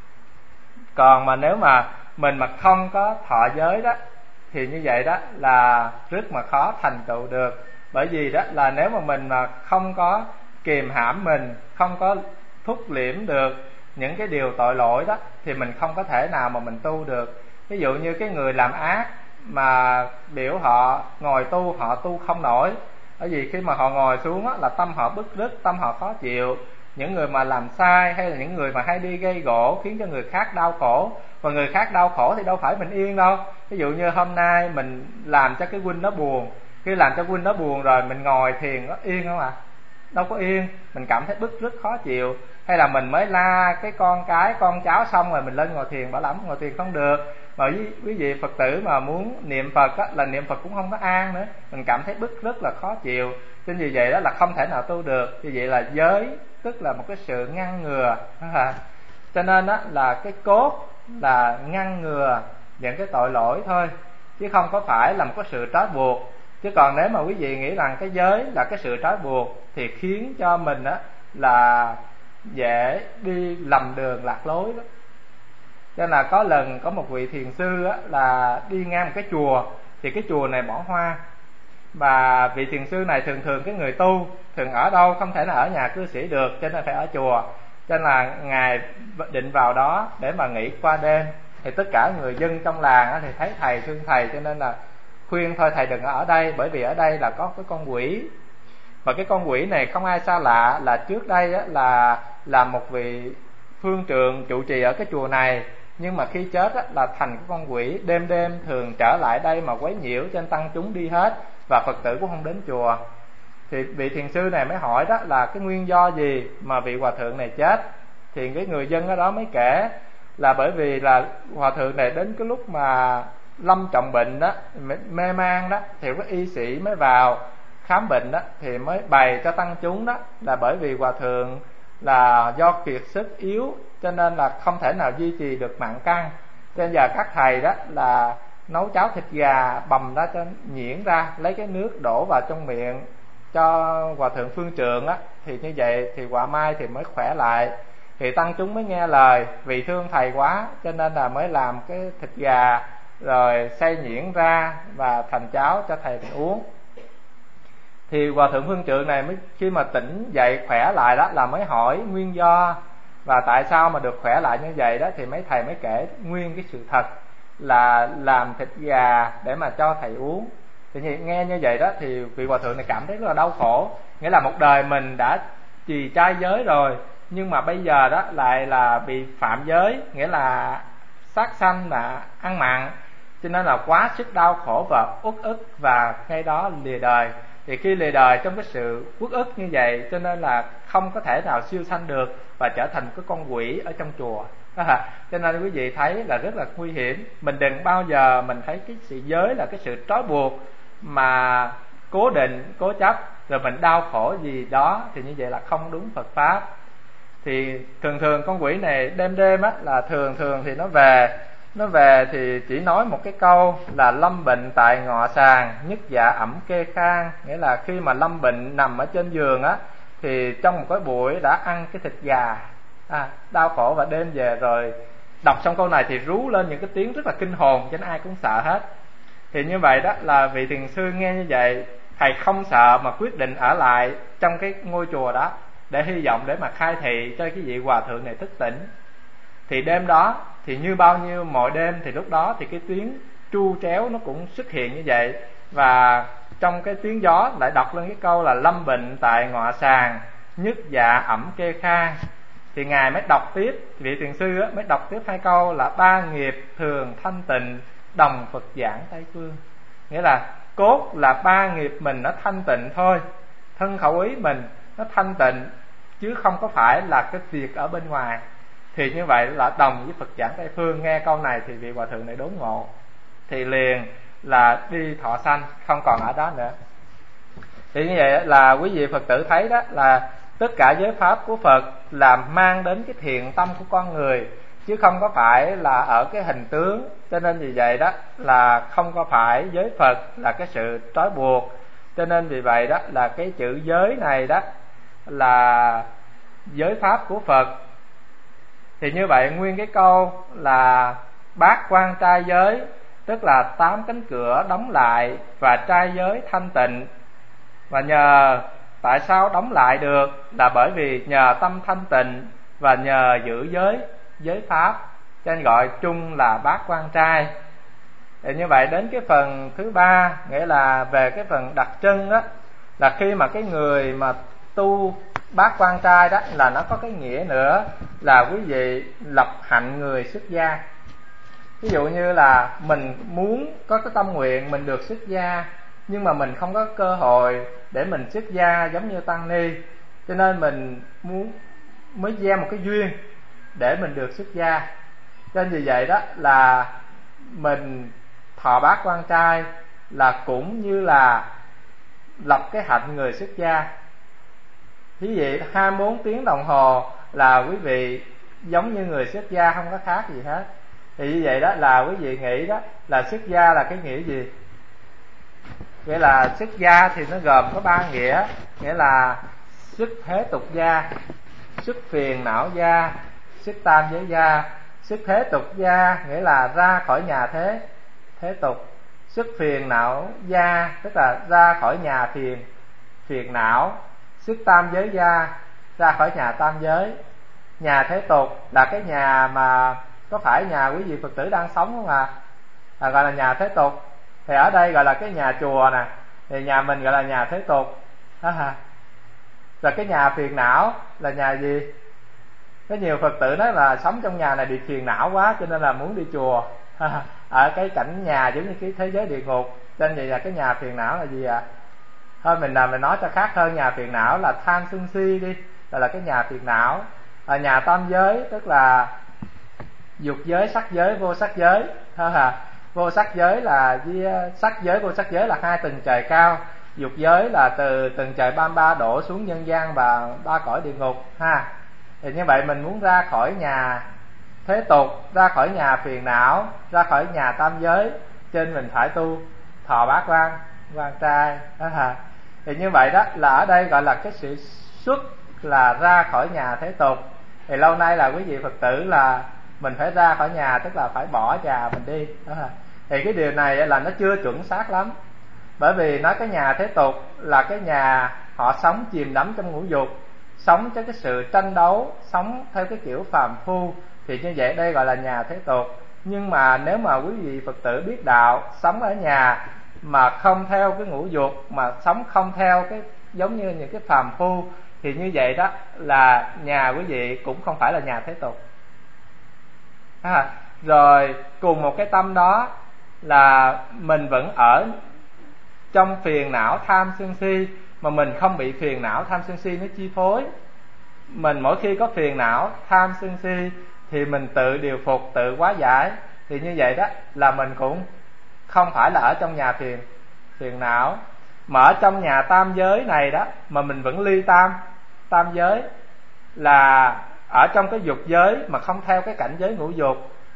Còn mà nếu mà mình mà không có thọ giới đó thì như vậy đó là rất mà khó thành tựu được. Bởi vì đó là nếu mà mình mà không có kiềm hãm mình, không có thúc liễm được những cái điều tội lỗi đó thì mình không có thể nào mà mình tu được. Ví dụ như cái người làm ác mà biểu họ ngồi tu, họ tu không nổi. Bởi vì khi mà họ ngồi xuống đó, là tâm họ bứt rứt, tâm họ khó chịu. Những người mà làm sai hay là những người mà hay đi gây gỗ khiến cho người khác đau khổ, và người khác đau khổ thì đâu phải mình yên đâu. Ví dụ như hôm nay mình làm cho cái huynh nó buồn, khi làm cho huynh nó buồn rồi mình ngồi thiền nó yên không ạ? À? Đâu có yên, mình cảm thấy bứt rứt khó chịu. Hay là mình mới la cái con cái con cháu xong rồi mình lên ngồi thiền, bảo lắm ngồi thiền không được. Mà quý, quý vị Phật tử mà muốn niệm Phật á, là niệm Phật cũng không có an nữa, mình cảm thấy bứt rất là khó chịu. Nên vì vậy đó là không thể nào tu được. Vì vậy là giới tức là một cái sự ngăn ngừa. Cho nên đó là cái cốt là ngăn ngừa những cái tội lỗi thôi, chứ không có phải là một cái sự trói buộc. Chứ còn nếu mà quý vị nghĩ rằng cái giới là cái sự trói buộc thì khiến cho mình á là dễ đi lầm đường lạc lối đó. Cho nên là có lần có một vị thiền sư á, là đi ngang một cái chùa, thì cái chùa này bỏ hoa. Và vị thiền sư này thường thường cái người tu thường ở đâu, không thể nào ở nhà cư sĩ được, cho nên phải ở chùa. Cho nên là ngài định vào đó để mà nghỉ qua đêm. Thì tất cả người dân trong làng á, thì thấy thầy thương thầy, cho nên là khuyên thôi thầy đừng ở đây, bởi vì ở đây là có cái con quỷ. Và cái con quỷ này không ai xa lạ, là trước đây á, là là một vị phương trượng trụ trì ở cái chùa này, nhưng mà khi chết á, là thành cái con quỷ, đêm đêm thường trở lại đây mà quấy nhiễu, trên tăng chúng đi hết và Phật tử cũng không đến chùa. Thì vị thiền sư này mới hỏi đó là cái nguyên do gì mà vị hòa thượng này chết. Thì cái người dân ở đó mới kể là bởi vì là hòa thượng này đến cái lúc mà lâm trọng bệnh đó, mê man đó, thì có y sĩ mới vào khám bệnh đó, thì mới bày cho tăng chúng đó là bởi vì hòa thượng là do kiệt sức yếu, cho nên là không thể nào duy trì được mạng căn. Cho nên giờ các thầy đó là nấu cháo thịt gà bầm ra cho nhuyễn ra, lấy cái nước đổ vào trong miệng cho hòa thượng phương trượng á, thì như vậy thì quả mai thì mới khỏe lại. Thì tăng chúng mới nghe lời, vì thương thầy quá cho nên là mới làm cái thịt gà rồi xay nhuyễn ra và thành cháo cho thầy mình uống. Thì hòa thượng phương trượng này mới khi mà tỉnh dậy khỏe lại đó là mới hỏi nguyên do và tại sao mà được khỏe lại như vậy đó, thì mấy thầy mới kể nguyên cái sự thật là làm thịt gà để mà cho thầy uống. Thì nghe như vậy đó thì vị hòa thượng này cảm thấy rất là đau khổ, nghĩa là một đời mình đã trì trai giới rồi, nhưng mà bây giờ đó lại là bị phạm giới, nghĩa là sát sanh là ăn mặn, cho nên là quá sức đau khổ và uất ức, và ngay đó lìa đời. Thì khi lìa đời trong cái sự uất ức như vậy, cho nên là không có thể nào siêu sanh được và trở thành cái con quỷ ở trong chùa. Cho nên quý vị thấy là rất là nguy hiểm. Mình đừng bao giờ mình thấy cái sự giới là cái sự trói buộc mà cố định, cố chấp, rồi mình đau khổ gì đó, thì như vậy là không đúng Phật Pháp. Thì thường thường con quỷ này đêm đêm á, là thường thường thì nó về Nó về thì chỉ nói một cái câu là lâm bệnh tại ngọ sàng, nhức dạ ẩm kê khang. Nghĩa là khi mà lâm bệnh nằm ở trên giường á, thì trong một cái buổi đã ăn cái thịt gà, à, đau khổ và đêm về rồi đọc xong câu này thì rú lên những cái tiếng rất là kinh hồn, cho nên ai cũng sợ hết. Thì như vậy đó là vị thiền sư nghe như vậy, thầy không sợ mà quyết định ở lại trong cái ngôi chùa đó để hy vọng để mà khai thị cho cái vị hòa thượng này thức tỉnh. Thì đêm đó thì như bao nhiêu mọi đêm thì lúc đó thì cái tiếng tru tréo nó cũng xuất hiện như vậy, và trong cái tiếng gió lại đọc lên cái câu là lâm bệnh tại ngọ sàng, nhức dạ ẩm kê khang. Thì ngài mới đọc tiếp, vị thiền sư á, mới đọc tiếp hai câu là ba nghiệp thường thanh tịnh, đồng Phật giảng Tây phương. Nghĩa là cốt là ba nghiệp mình nó thanh tịnh thôi, thân khẩu ý mình nó thanh tịnh, chứ không có phải là cái việc ở bên ngoài. Thì như vậy là đồng với Phật giảng Tây phương. Nghe câu này thì vị hòa thượng này đốn ngộ, thì liền là đi thọ sanh, không còn ở đó nữa. Thì như vậy là quý vị Phật tử thấy đó, là tất cả giới pháp của Phật là mang đến cái thiện tâm của con người, chứ không có phải là ở cái hình tướng. Cho nên vì vậy đó là không có phải giới Phật là cái sự trói buộc. Cho nên vì vậy đó là cái chữ giới này đó là giới pháp của Phật. Thì như vậy nguyên cái câu là bát quan trai giới, tức là tám cánh cửa đóng lại và trai giới thanh tịnh. Và nhờ tại sao đóng lại được là bởi vì nhờ tâm thanh tịnh và nhờ giữ giới giới pháp, cho nên gọi chung là bát quan trai. Thì như vậy đến cái phần thứ ba, nghĩa là về cái phần đặc trưng đó, là khi mà cái người mà tu bát quan trai đó là nó có cái nghĩa nữa là quý vị lập hạnh người xuất gia. Ví dụ như là mình muốn có cái tâm nguyện mình được xuất gia, nhưng mà mình không có cơ hội để mình xuất gia giống như tăng ni, cho nên mình muốn mới gieo một cái duyên để mình được xuất gia. Cho nên vì vậy đó là mình thọ bát quan trai là cũng như là lập cái hạnh người xuất gia. Ví dụ hai mươi bốn tiếng đồng hồ là quý vị giống như người xuất gia, không có khác gì hết. Thì như vậy đó là quý vị nghĩ đó là xuất gia là cái nghĩa gì? Nghĩa là xuất gia thì nó gồm có ba nghĩa, nghĩa là xuất thế tục gia, xuất phiền não gia, xuất tam giới gia. Xuất thế tục gia nghĩa là ra khỏi nhà thế thế tục. Xuất phiền não gia tức là ra khỏi nhà phiền phiền não. Xuất tam giới gia ra khỏi nhà tam giới. Nhà thế tục là cái nhà mà có phải nhà quý vị Phật tử đang sống không à? À, gọi là nhà thế tục. Thì ở đây gọi là cái nhà chùa nè, thì nhà mình gọi là nhà thế tục. À, rồi cái nhà phiền não là nhà gì? Có nhiều Phật tử nói là sống trong nhà này bị phiền não quá cho nên là muốn đi chùa. À, ở cái cảnh nhà giống như cái thế giới địa ngục. Cho nên vậy là cái nhà phiền não là gì ạ? À? Thôi mình là mình nói cho khác hơn, nhà phiền não là tham sân si đi, là là cái nhà phiền não. À, nhà tam giới tức là dục giới, sắc giới, vô sắc giới. À, vô sắc giới là với sắc giới, vô sắc giới là hai tầng trời cao. Dục giới là từ tầng trời ba mươi ba đổ xuống nhân gian và ba cõi địa ngục ha. Thì như vậy mình muốn ra khỏi nhà thế tục, ra khỏi nhà phiền não, ra khỏi nhà tam giới, trên mình phải tu thọ bát quan quan trai. À, thì như vậy đó là ở đây gọi là cái sự xuất là ra khỏi nhà thế tục. Thì lâu nay là quý vị Phật tử là mình phải ra khỏi nhà, tức là phải bỏ nhà mình đi. À, thì cái điều này là nó chưa chuẩn xác lắm, bởi vì nói cái nhà thế tục là cái nhà họ sống chìm đắm trong ngũ dục, sống cho cái sự tranh đấu, sống theo cái kiểu phàm phu, thì như vậy đây gọi là nhà thế tục. Nhưng mà nếu mà quý vị Phật tử biết đạo, sống ở nhà mà không theo cái ngũ dục, mà sống không theo cái giống như những cái phàm phu, thì như vậy đó là nhà quý vị cũng không phải là nhà thế tục. À, rồi cùng một cái tâm đó là mình vẫn ở trong phiền não tham sân si, mà mình không bị phiền não tham sân si nó chi phối. Mình mỗi khi có phiền não tham sân si thì mình tự điều phục, tự hóa giải. Thì như vậy đó là mình cũng không phải là ở trong nhà phiền phiền não, mà ở trong nhà tam giới này đó mà mình vẫn ly tam tam giới, là ở trong cái dục giới mà không theo cái cảnh giới ngũ dục.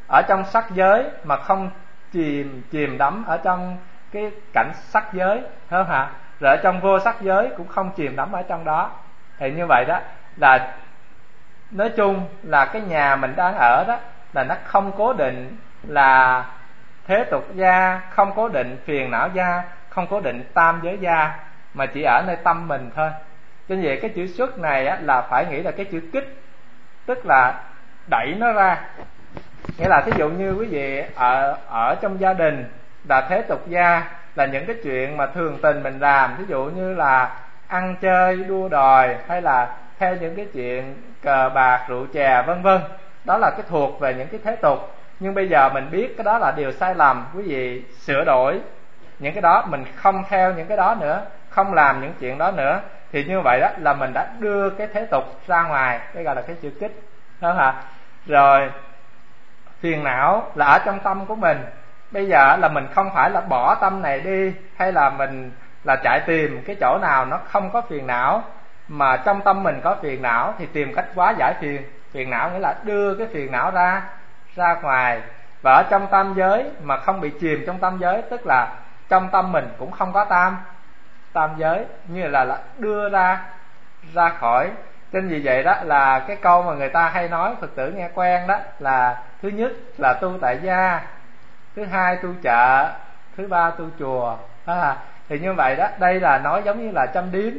ở trong sắc giới mà không chìm chìm đắm ở trong cái cảnh sắc giới, phải không hả? Rồi ở trong vô sắc giới cũng không chìm đắm ở trong đó. Thì như vậy đó là nói chung là cái nhà mình đang ở đó là nó không cố định là thế tục gia, không cố định phiền não gia, không cố định tam giới gia, mà chỉ ở nơi tâm mình thôi. Cho nên vậy cái chữ xuất này á, là phải nghĩ là cái chữ kích, tức là đẩy nó ra. Nghĩa là thí dụ như quý vị ở ở trong gia đình là thế tục gia, là những cái chuyện mà thường tình mình làm, ví dụ như là ăn chơi đua đòi, hay là theo những cái chuyện cờ bạc rượu chè vân vân, đó là cái thuộc về những cái thế tục. Nhưng bây giờ mình biết cái đó là điều sai lầm, quý vị sửa đổi những cái đó, mình không theo những cái đó nữa, không làm những chuyện đó nữa, thì như vậy đó là mình đã đưa cái thế tục ra ngoài, cái gọi là cái chữ kích, đó hả? Rồi phiền não là ở trong tâm của mình. Bây giờ là mình không phải là bỏ tâm này đi, hay là mình là chạy tìm cái chỗ nào nó không có phiền não, mà trong tâm mình có phiền não thì tìm cách hóa giải phiền phiền não, nghĩa là đưa cái phiền não ra ra ngoài. Và ở trong tam giới mà không bị chìm trong tam giới, tức là trong tâm mình cũng không có tam tam giới, như là, là đưa ra ra khỏi. Nên vì vậy đó là cái câu mà người ta hay nói, Phật tử nghe quen đó, là thứ nhất là tu tại gia, thứ hai tu chợ, thứ ba tu chùa. À, thì như vậy đó, đây là nói giống như là châm điếm.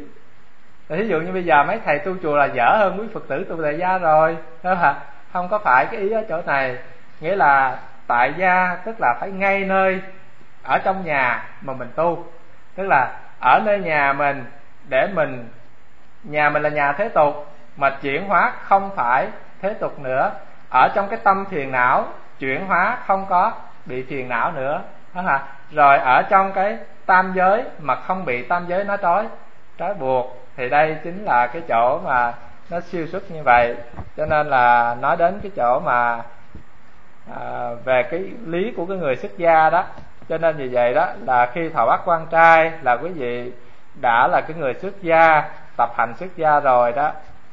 Ví dụ như bây giờ mấy thầy tu chùa là dở hơn quý Phật tử tu tại gia rồi, đó hả? Không có phải cái ý ở chỗ này. Nghĩa là tại gia tức là phải ngay nơi ở trong nhà mà mình tu, tức là ở nơi nhà mình, để mình, nhà mình là nhà thế tục mà chuyển hóa không phải thế tục nữa, ở trong cái tâm phiền não chuyển hóa không có bị phiền não nữa, đó hả? Rồi ở trong cái tam giới mà không bị tam giới nó trói trói buộc, thì đây chính là cái chỗ mà nó siêu xuất như vậy. Cho nên là nói đến cái chỗ mà à, về cái lý của cái người xuất gia đó. Cho nên vì vậy đó là khi thọ bát quan trai là quý vị đã là cái người xuất gia, tập hành xuất gia rồi đó.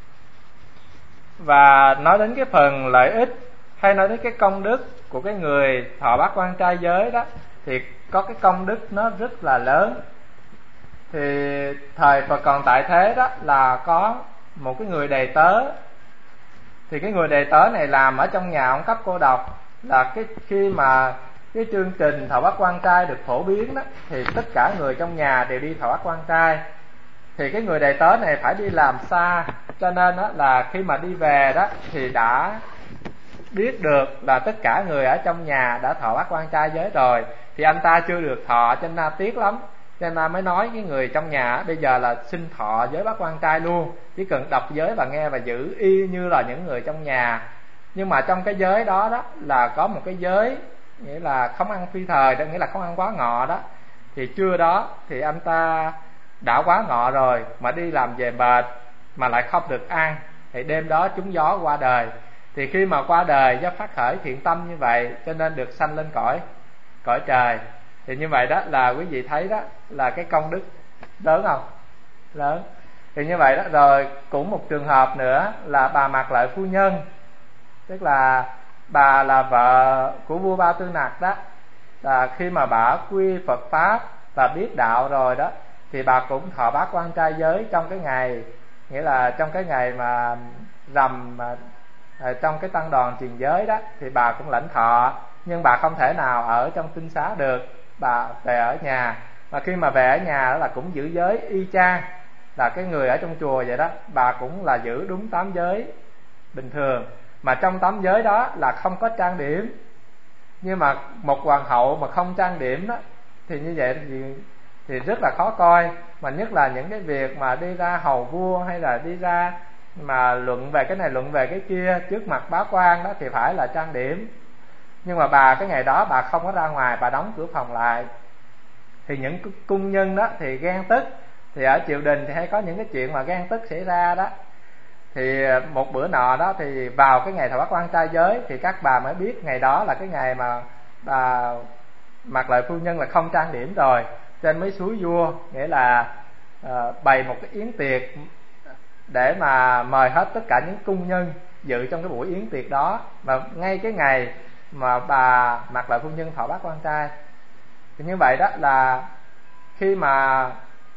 Và nói đến cái phần lợi ích, hay nói đến cái công đức của cái người thọ bát quan trai giới đó, thì có cái công đức nó rất là lớn. Thì thời Phật còn tại thế đó là có một cái người đầy tớ. Thì cái người đầy tớ này làm ở trong nhà ông cấp cô độc, là cái khi mà cái chương trình thọ bát quan trai được phổ biến đó, thì tất cả người trong nhà đều đi thọ bát quan trai. Thì cái người đầy tớ này phải đi làm xa, cho nên đó là khi mà đi về đó thì đã biết được là tất cả người ở trong nhà đã thọ bát quan trai giới rồi, thì anh ta chưa được thọ, cho nên tiếc lắm. Cho nên mới nói cái người trong nhà bây giờ là xin thọ giới bát quan trai luôn, chỉ cần đọc giới và nghe và giữ y như là những người trong nhà. Nhưng mà trong cái giới đó đó là có một cái giới, nghĩa là không ăn phi thời đó, nghĩa là không ăn quá ngọ đó. Thì trưa đó thì anh ta đã quá ngọ rồi mà đi làm về mệt mà lại không được ăn, thì đêm đó trúng gió qua đời. Thì khi mà qua đời do phát khởi thiện tâm như vậy, cho nên được sanh lên cõi cõi trời. Thì như vậy đó là quý vị thấy đó là cái công đức lớn không? Lớn. Thì như vậy đó. Rồi cũng một trường hợp nữa là bà Mạc Lợi phu nhân, tức là bà là vợ của vua Ba Tư Nặc đó. Là khi mà bà quy Phật pháp và biết đạo rồi đó, thì bà cũng thọ bát quan trai giới trong cái ngày, nghĩa là trong cái ngày mà rằm mà trong cái tăng đoàn truyền giới đó, thì bà cũng lãnh thọ. Nhưng bà không thể nào ở trong tinh xá được, bà về ở nhà. Mà khi mà về ở nhà đó là cũng giữ giới y chang là cái người ở trong chùa vậy đó. Bà cũng là giữ đúng tám giới bình thường, mà trong tám giới đó là không có trang điểm. Nhưng mà một hoàng hậu mà không trang điểm đó thì như vậy thì, thì rất là khó coi. Mà nhất là những cái việc mà đi ra hầu vua, hay là đi ra mà luận về cái này luận về cái kia trước mặt bá quan đó, thì phải là trang điểm. Nhưng mà bà cái ngày đó bà không có ra ngoài, bà đóng cửa phòng lại. Thì những cung nhân đó thì ghen tức. Thì ở triều đình thì hay có những cái chuyện mà ghen tức xảy ra đó. Thì một bữa nọ đó thì vào cái ngày thọ bát quan trai giới, thì các bà mới biết ngày đó là cái ngày mà bà Mạc Lợi phu nhân là không trang điểm rồi, cho nên mới xúi vua, nghĩa là uh, bày một cái yến tiệc để mà mời hết tất cả những cung nhân dự trong cái buổi yến tiệc đó. Mà ngay cái ngày mà bà Mạc Lợi phu nhân thọ bát quan trai. Thì như vậy đó là khi mà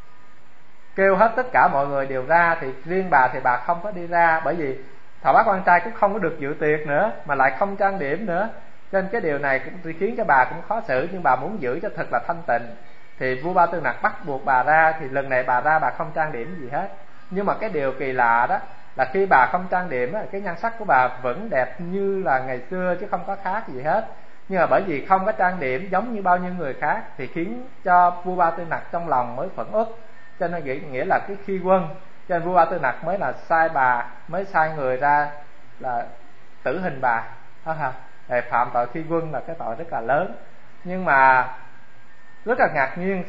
kêu hết tất cả mọi người đều ra thì riêng bà thì bà không có đi ra, bởi vì thọ bát quan trai cũng không có được dự tiệc nữa mà lại không trang điểm nữa, cho nên cái điều này cũng khiến cho bà cũng khó xử. Nhưng bà muốn giữ cho thật là thanh tịnh thì vua Ba Tư Nặc bắt buộc bà ra. Thì lần này bà ra bà không trang điểm gì hết, nhưng mà cái điều kỳ lạ đó là khi bà không trang điểm cái nhan sắc của bà vẫn đẹp như là ngày xưa chứ không có khác gì hết. Nhưng mà bởi vì không có trang điểm giống như bao nhiêu người khác thì khiến cho vua Ba Tư Nặc trong lòng mới phẫn uất, cho nên nghĩa là cái khi quân, cho nên vua Ba Tư Nặc mới là sai bà, mới sai người ra là tử hình bà đó ha. Để phạm tội khi quân là cái tội rất là lớn. Nhưng mà rất là ngạc nhiên,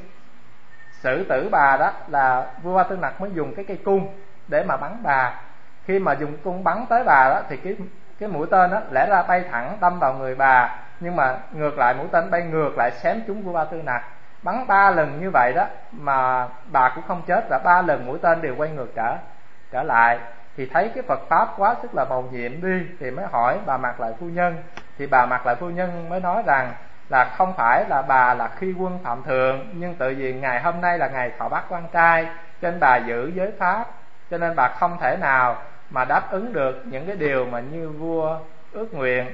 xử tử bà đó là vua Ba Tư Nặc mới dùng cái cây cung để mà bắn bà. Khi mà dùng cung bắn tới bà đó thì cái cái mũi tên đó lẽ ra bay thẳng đâm vào người bà, nhưng mà ngược lại mũi tên bay ngược lại xém trúng vua Ba Tư Nặc. Bắn ba lần như vậy đó mà bà cũng không chết, và ba lần mũi tên đều quay ngược trở trở lại. Thì thấy cái Phật pháp quá sức là mầu nhiệm đi thì mới hỏi bà Mạc Lợi phu nhân. Thì bà Mạc Lợi phu nhân mới nói rằng là không phải là bà là khi quân phạm thượng, nhưng tự vì ngày hôm nay là ngày thọ bát quan trai cho nên bà giữ giới pháp, cho nên bà không thể nào mà đáp ứng được những cái điều mà như vua ước nguyện.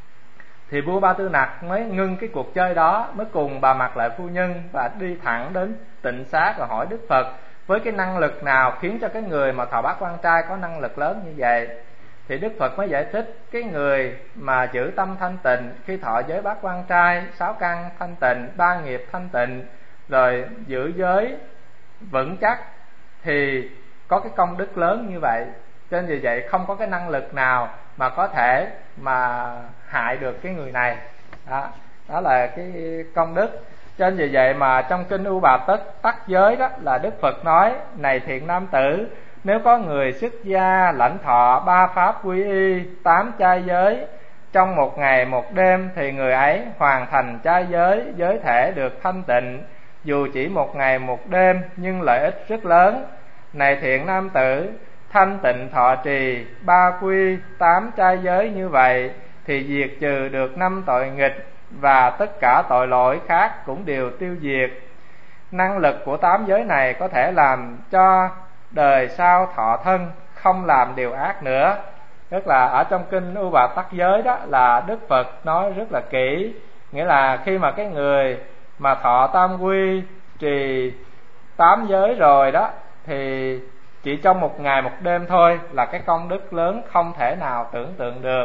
Thì vua Ba Tư Nặc mới ngưng cái cuộc chơi đó, mới cùng bà Mạc Lợi phu nhân và đi thẳng đến Tịnh Xá và hỏi Đức Phật với cái năng lực nào khiến cho cái người mà thọ bát quan trai có năng lực lớn như vậy. Thì Đức Phật mới giải thích cái người mà giữ tâm thanh tịnh khi thọ giới bát quan trai, sáu căn thanh tịnh, ba nghiệp thanh tịnh, rồi giữ giới vững chắc thì có cái công đức lớn như vậy. Cho nên vì vậy không có cái năng lực nào mà có thể mà hại được cái người này. Đó, đó là cái công đức. Cho nên vì vậy mà trong kinh U Bà Tất Tắc Giới đó là Đức Phật nói: này thiện nam tử, nếu có người xuất gia lãnh thọ ba pháp quy y, tám trai giới trong một ngày một đêm thì người ấy hoàn thành trai giới, giới thể được thanh tịnh, dù chỉ một ngày một đêm nhưng lợi ích rất lớn. Này thiện nam tử, thanh tịnh thọ trì ba quy tám trai giới như vậy thì diệt trừ được năm tội nghịch, và tất cả tội lỗi khác cũng đều tiêu diệt. Năng lực của tám giới này có thể làm cho đời sau thọ thân, không làm điều ác nữa. Tức là ở trong kinh U Bà Tắc Giới đó là Đức Phật nói rất là kỹ, nghĩa là khi mà cái người mà thọ tam quy, trì tám giới rồi đó thì chỉ trong một ngày một đêm thôi là cái công đức lớn không thể nào tưởng tượng được.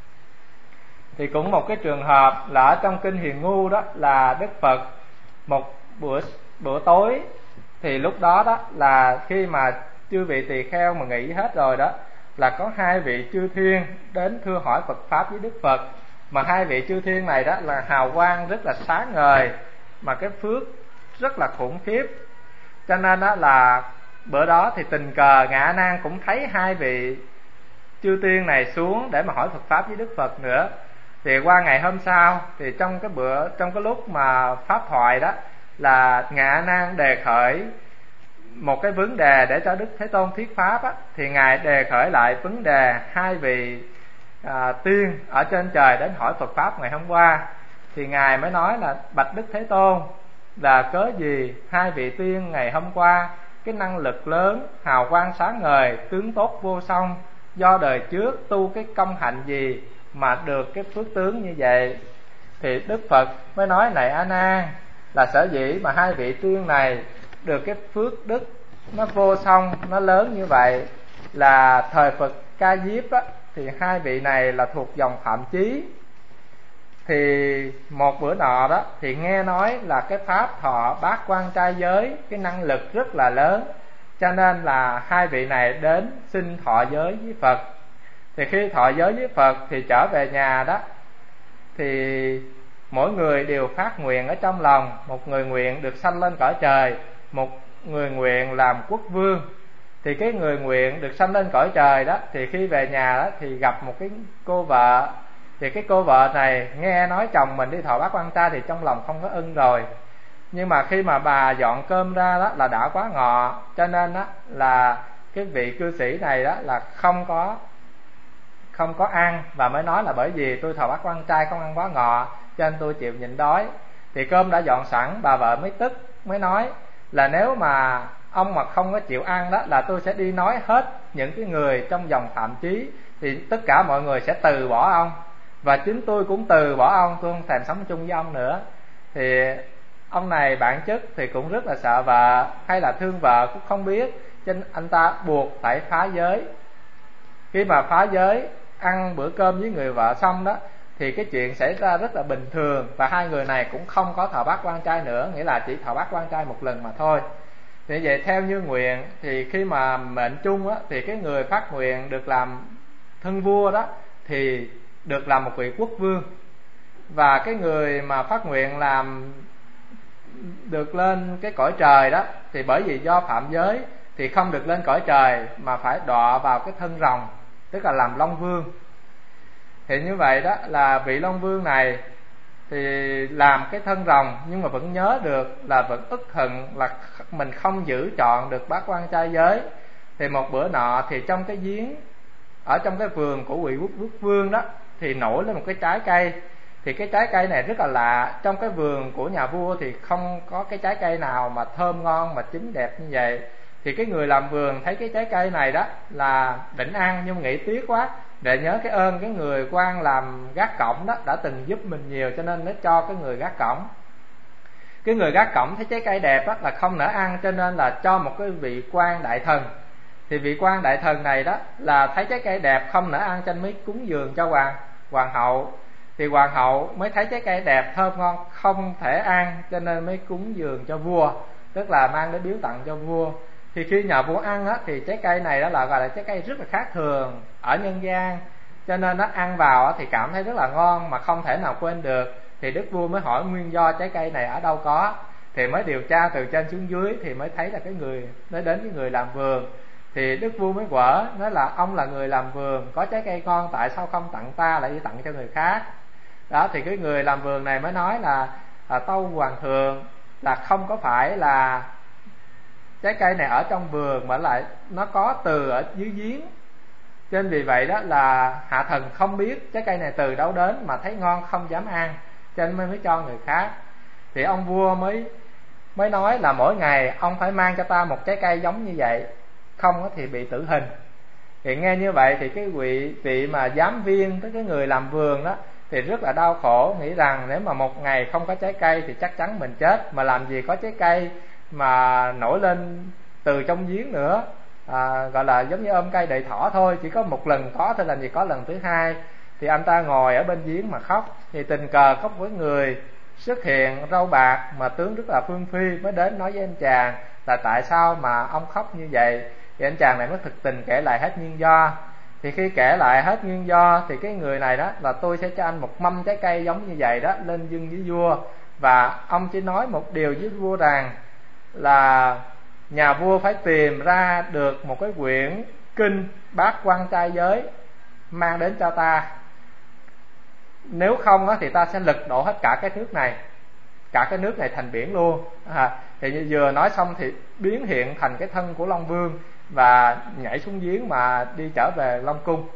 Thì cũng một cái trường hợp là ở trong kinh Hiền Ngu đó là Đức Phật một bữa bữa tối, thì lúc đó đó là khi mà chư vị tỳ kheo mà nghỉ hết rồi đó, là có hai vị chư thiên đến thưa hỏi Phật pháp với Đức Phật. Mà hai vị chư thiên này đó là hào quang rất là sáng ngời, mà cái phước rất là khủng khiếp. Cho nên đó là bữa đó thì tình cờ Ngạ Nan cũng thấy hai vị chư tiên này xuống để mà hỏi Phật pháp với Đức Phật nữa. Thì qua ngày hôm sau thì trong cái bữa trong cái lúc mà pháp thoại đó là Ngạ Nan đề khởi một cái vấn đề để cho Đức Thế Tôn thuyết pháp á, thì ngài đề khởi lại vấn đề hai vị à, tiên ở trên trời đến hỏi Phật pháp ngày hôm qua. Thì ngài mới nói là: bạch Đức Thế Tôn, là cớ gì hai vị tiên ngày hôm qua cái năng lực lớn, hào quang sáng ngời, tướng tốt vô song, do đời trước tu cái công hạnh gì mà được cái phước tướng như vậy? Thì Đức Phật mới nói: này A Nan, là sở dĩ mà hai vị tiên này được cái phước đức nó vô song, nó lớn như vậy là thời Phật Ca Diếp á, thì hai vị này là thuộc dòng Phạm Chí. Thì một bữa nọ đó thì nghe nói là cái pháp thọ bát quan trai giới cái năng lực rất là lớn, cho nên là hai vị này đến xin thọ giới với Phật. Thì khi thọ giới với Phật thì trở về nhà đó thì mỗi người đều phát nguyện ở trong lòng. Một người nguyện được sanh lên cõi trời, một người nguyện làm quốc vương. Thì cái người nguyện được sanh lên cõi trời đó thì khi về nhà đó thì gặp một cái cô vợ. Thì cái cô vợ này nghe nói chồng mình đi thọ bát quan trai thì trong lòng không có ưng rồi. Nhưng mà khi mà bà dọn cơm ra đó là đã quá ngọ, cho nên đó là cái vị cư sĩ này đó là không có không có ăn, và mới nói là bởi vì tôi thọ bát quan trai không ăn quá ngọ cho nên tôi chịu nhịn đói. Thì cơm đã dọn sẵn, bà vợ mới tức, mới nói là nếu mà ông mà không có chịu ăn đó là tôi sẽ đi nói hết những cái người trong dòng Phạm Chí, thì tất cả mọi người sẽ từ bỏ ông, và chính tôi cũng từ bỏ ông, tôi không thèm sống chung với ông nữa. Thì ông này bản chất thì cũng rất là sợ vợ hay là thương vợ cũng không biết, cho nên anh ta buộc phải phá giới. Khi mà phá giới ăn bữa cơm với người vợ xong đó thì cái chuyện xảy ra rất là bình thường, và hai người này cũng không có thọ bát quan trai nữa, nghĩa là chỉ thọ bát quan trai một lần mà thôi. Thì vậy theo như nguyện thì khi mà mệnh chung á, thì cái người phát nguyện được làm thân vua đó thì được làm một vị quốc vương, và cái người mà phát nguyện làm được lên cái cõi trời đó thì bởi vì do phạm giới thì không được lên cõi trời mà phải đọa vào cái thân rồng, tức là làm Long Vương. Thì như vậy đó là vị Long Vương này thì làm cái thân rồng, nhưng mà vẫn nhớ được là vẫn ức hận là mình không giữ chọn được bát quan trai giới. Thì một bữa nọ thì trong cái giếng ở trong cái vườn của vị quốc, quốc vương đó thì nổi lên một cái trái cây. Thì cái trái cây này rất là lạ, trong cái vườn của nhà vua thì không có cái trái cây nào mà thơm ngon mà chín đẹp như vậy. Thì cái người làm vườn thấy cái trái cây này đó là định ăn, nhưng nghĩ tiếc quá, để nhớ cái ơn cái người quan làm gác cổng đó đã từng giúp mình nhiều, cho nên nó cho cái người gác cổng. Cái người gác cổng thấy trái cây đẹp đó là không nỡ ăn, cho nên là cho một cái vị quan đại thần. Thì vị quan đại thần này đó là thấy trái cây đẹp không nỡ ăn, cho nên mới cúng dường cho hoàng hoàng hậu. Thì hoàng hậu mới thấy trái cây đẹp thơm ngon không thể ăn, cho nên mới cúng dường cho vua, tức là mang đến biếu tặng cho vua. Thì khi nhà vua ăn á, thì trái cây này đó là gọi là trái cây rất là khác thường ở nhân gian, cho nên nó ăn vào á, thì cảm thấy rất là ngon mà không thể nào quên được. Thì đức vua mới hỏi nguyên do trái cây này ở đâu có, thì mới điều tra từ trên xuống dưới thì mới thấy là cái người nói đến cái người làm vườn. Thì đức vua mới quở nói là ông là người làm vườn, có trái cây ngon tại sao không tặng ta lại đi tặng cho người khác. Đó thì cái người làm vườn này mới nói là à, tâu hoàng thượng là không có phải là trái cây này ở trong vườn mà lại nó có từ ở dưới giếng, cho nên vì vậy đó là hạ thần không biết trái cây này từ đâu đến mà thấy ngon không dám ăn, cho nên mới mới cho người khác. Thì ông vua mới mới nói là mỗi ngày ông phải mang cho ta một trái cây giống như vậy, không thì bị tử hình. Thì nghe như vậy thì cái vị vị mà giám viên, tới cái người làm vườn đó thì rất là đau khổ, nghĩ rằng nếu mà một ngày không có trái cây thì chắc chắn mình chết, mà làm gì có trái cây mà nổi lên từ trong giếng nữa, à, gọi là giống như ôm cây đợi thỏ thôi, chỉ có một lần có thôi, làm gì có lần thứ hai. Thì anh ta ngồi ở bên giếng mà khóc, thì tình cờ có với người xuất hiện râu bạc mà tướng rất là phương phi, mới đến nói với anh chàng là tại sao mà ông khóc như vậy. Thì anh chàng này mới thực tình kể lại hết nguyên do. Thì khi kể lại hết nguyên do thì cái người này đó là tôi sẽ cho anh một mâm trái cây giống như vậy đó lên dâng với vua, và ông chỉ nói một điều với vua rằng là nhà vua phải tìm ra được một cái quyển kinh bát quan trai giới mang đến cho ta, nếu không thì ta sẽ lật đổ hết cả cái nước này, cả cái nước này thành biển luôn. À, thì vừa nói xong thì biến hiện thành cái thân của Long Vương và nhảy xuống giếng mà đi trở về Long Cung.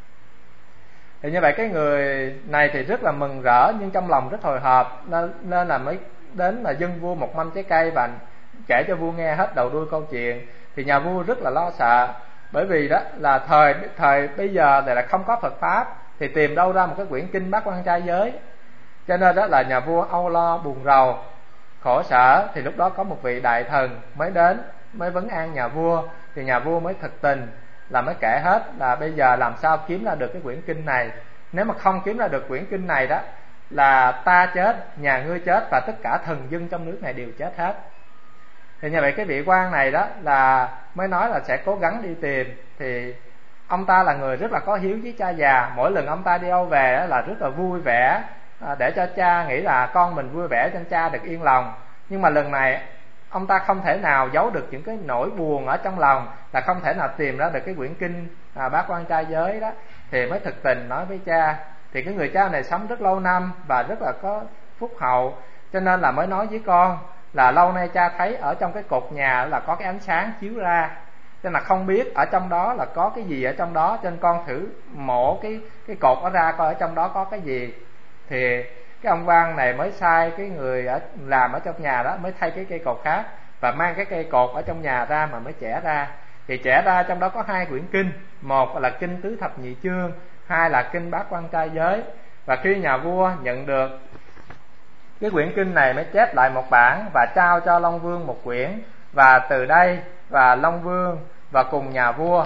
Thì như vậy cái người này thì rất là mừng rỡ, nhưng trong lòng rất hồi hộp, nên, nên là mới đến là dâng vua một mâm trái cây và kể cho vua nghe hết đầu đuôi câu chuyện. Thì nhà vua rất là lo sợ, bởi vì đó là thời thời bây giờ này là không có Phật pháp, thì tìm đâu ra một cái quyển kinh bát quan trai giới. Cho nên đó là nhà vua âu lo buồn rầu khổ sở. Thì lúc đó có một vị đại thần mới đến, mới vấn an nhà vua. Thì nhà vua mới thực tình là mới kể hết là bây giờ làm sao kiếm ra được cái quyển kinh này. Nếu mà không kiếm ra được quyển kinh này đó là ta chết, nhà ngươi chết, và tất cả thần dân trong nước này đều chết hết. Thì như vậy cái vị quan này đó là mới nói là sẽ cố gắng đi tìm. Thì ông ta là người rất là có hiếu với cha già, mỗi lần ông ta đi đâu về là rất là vui vẻ, để cho cha nghĩ là con mình vui vẻ cho cha được yên lòng. Nhưng mà lần này ông ta không thể nào giấu được những cái nỗi buồn ở trong lòng, là không thể nào tìm ra được cái quyển kinh à, bát quan trai giới đó. Thì mới thực tình nói với cha. Thì cái người cha này sống rất lâu năm và rất là có phúc hậu, cho nên là mới nói với con là lâu nay cha thấy ở trong cái cột nhà là có cái ánh sáng chiếu ra. cho nên là không biết ở trong đó là có cái gì ở trong đó, cho nên con thử mổ cái cái cột đó ra coi ở trong đó có cái gì. Thì cái ông quan này mới sai cái người ở làm ở trong nhà đó mới thay cái cây cột khác và mang cái cây cột ở trong nhà ra mà mới chẻ ra. Thì chẻ ra trong đó có hai quyển kinh, một là kinh Tứ Thập Nhị Chương, hai là kinh Bát Quan Trai Giới. Và khi nhà vua nhận được cái quyển kinh này mới chép lại một bản và trao cho Long Vương một quyển. Và từ đây và Long Vương và cùng nhà vua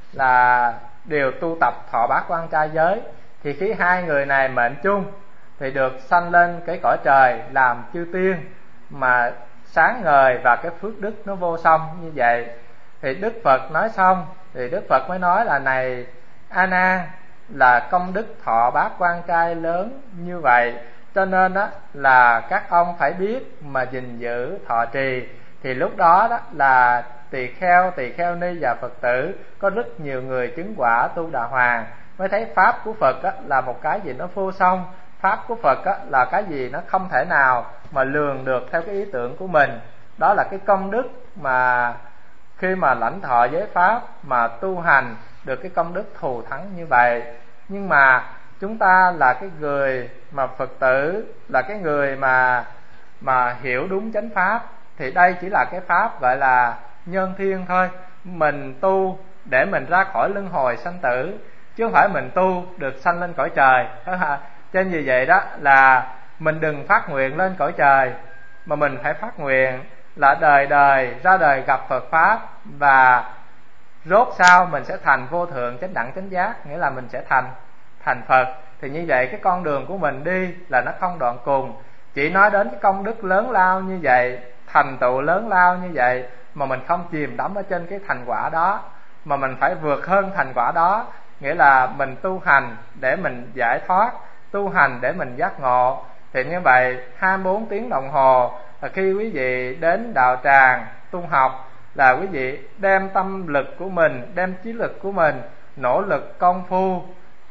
là đều tu tập thọ Bát Quan Trai Giới. Thì khi hai người này mệnh chung thì được sanh lên cái cõi trời làm chư tiên mà sáng ngời, và cái phước đức nó vô song như vậy. Thì Đức Phật nói xong thì Đức Phật mới nói là: này A Nan, là công đức thọ Bát Quan Trai lớn như vậy, cho nên đó là các ông phải biết mà gìn giữ thọ trì. Thì lúc đó đó là tỳ kheo, tỳ kheo ni và Phật tử có rất nhiều người chứng quả tu đà hoàng, mới thấy pháp của Phật á, là một cái gì nó vô song. Pháp của Phật á, là cái gì nó không thể nào mà lường được theo cái ý tưởng của mình. Đó là cái công đức mà khi mà lãnh thọ giới pháp mà tu hành được cái công đức thù thắng như vậy. Nhưng mà chúng ta là cái người mà Phật tử, là cái người mà mà hiểu đúng chánh pháp, thì đây chỉ là cái pháp gọi là nhân thiên thôi. Mình tu để mình ra khỏi luân hồi sanh tử, chứ không phải mình tu được sanh lên cõi trời. Cho nên vì vậy đó là mình đừng phát nguyện lên cõi trời, mà mình phải phát nguyện là đời đời ra đời gặp Phật pháp, và rốt sau mình sẽ thành vô thượng chánh đẳng chánh giác, nghĩa là mình sẽ thành thành Phật. Thì như vậy cái con đường của mình đi là nó không đoạn cùng. Chỉ nói đến cái công đức lớn lao như vậy, thành tựu lớn lao như vậy, mà mình không chìm đắm ở trên cái thành quả đó, mà mình phải vượt hơn thành quả đó. Nghĩa là mình tu hành để mình giải thoát, tu hành để mình giác ngộ. Thì như vậy hai mươi bốn tiếng đồng hồ là khi quý vị đến đạo tràng tu học, là quý vị đem tâm lực của mình, đem trí lực của mình, nỗ lực công phu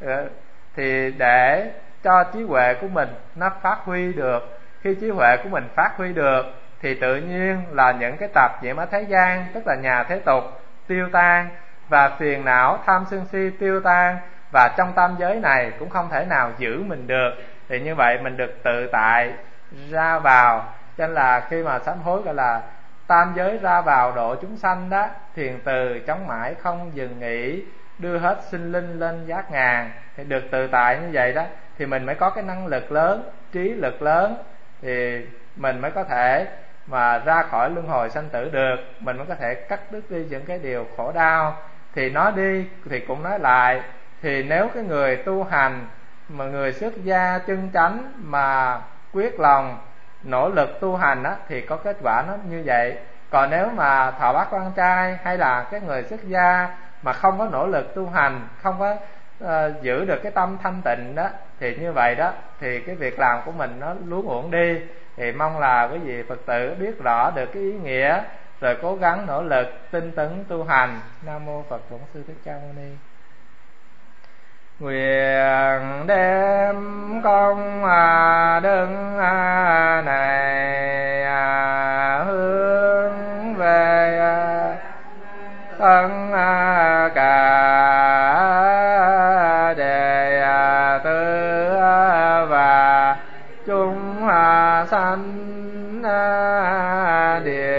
thì để cho trí huệ của mình nó phát huy được. Khi trí huệ của mình phát huy được thì tự nhiên là những cái tạp nhiễm ở thế gian, tức là nhà thế tục, tiêu tan, và phiền não tham sân si tiêu tan, và trong tam giới này cũng không thể nào giữ mình được. Thì như vậy mình được tự tại ra vào. Cho nên là khi mà sám hối gọi là tam giới ra vào độ chúng sanh đó, thiền từ chống mãi không dừng nghỉ, đưa hết sinh linh lên giác ngàn. Thì được tự tại như vậy đó thì mình mới có cái năng lực lớn, trí lực lớn, thì mình mới có thể mà ra khỏi luân hồi sanh tử được. Mình mới có thể cắt đứt đi những cái điều khổ đau. Thì nói đi thì cũng nói lại, thì nếu cái người tu hành mà người xuất gia chân chánh mà quyết lòng nỗ lực tu hành á, thì có kết quả nó như vậy. Còn nếu mà thọ Bát Quan Trai hay là cái người xuất gia mà không có nỗ lực tu hành, không có uh, giữ được cái tâm thanh tịnh đó, thì như vậy đó thì cái việc làm của mình nó luống uổng đi. Thì mong là quý vị Phật tử biết rõ được cái ý nghĩa, rồi cố gắng nỗ lực tinh tấn tu hành. Nam mô Phật Bổn Sư Thích Ca Mâu Ni. Nguyện đem công đức này hướng về tất cả đệ tử và chúng sanh địa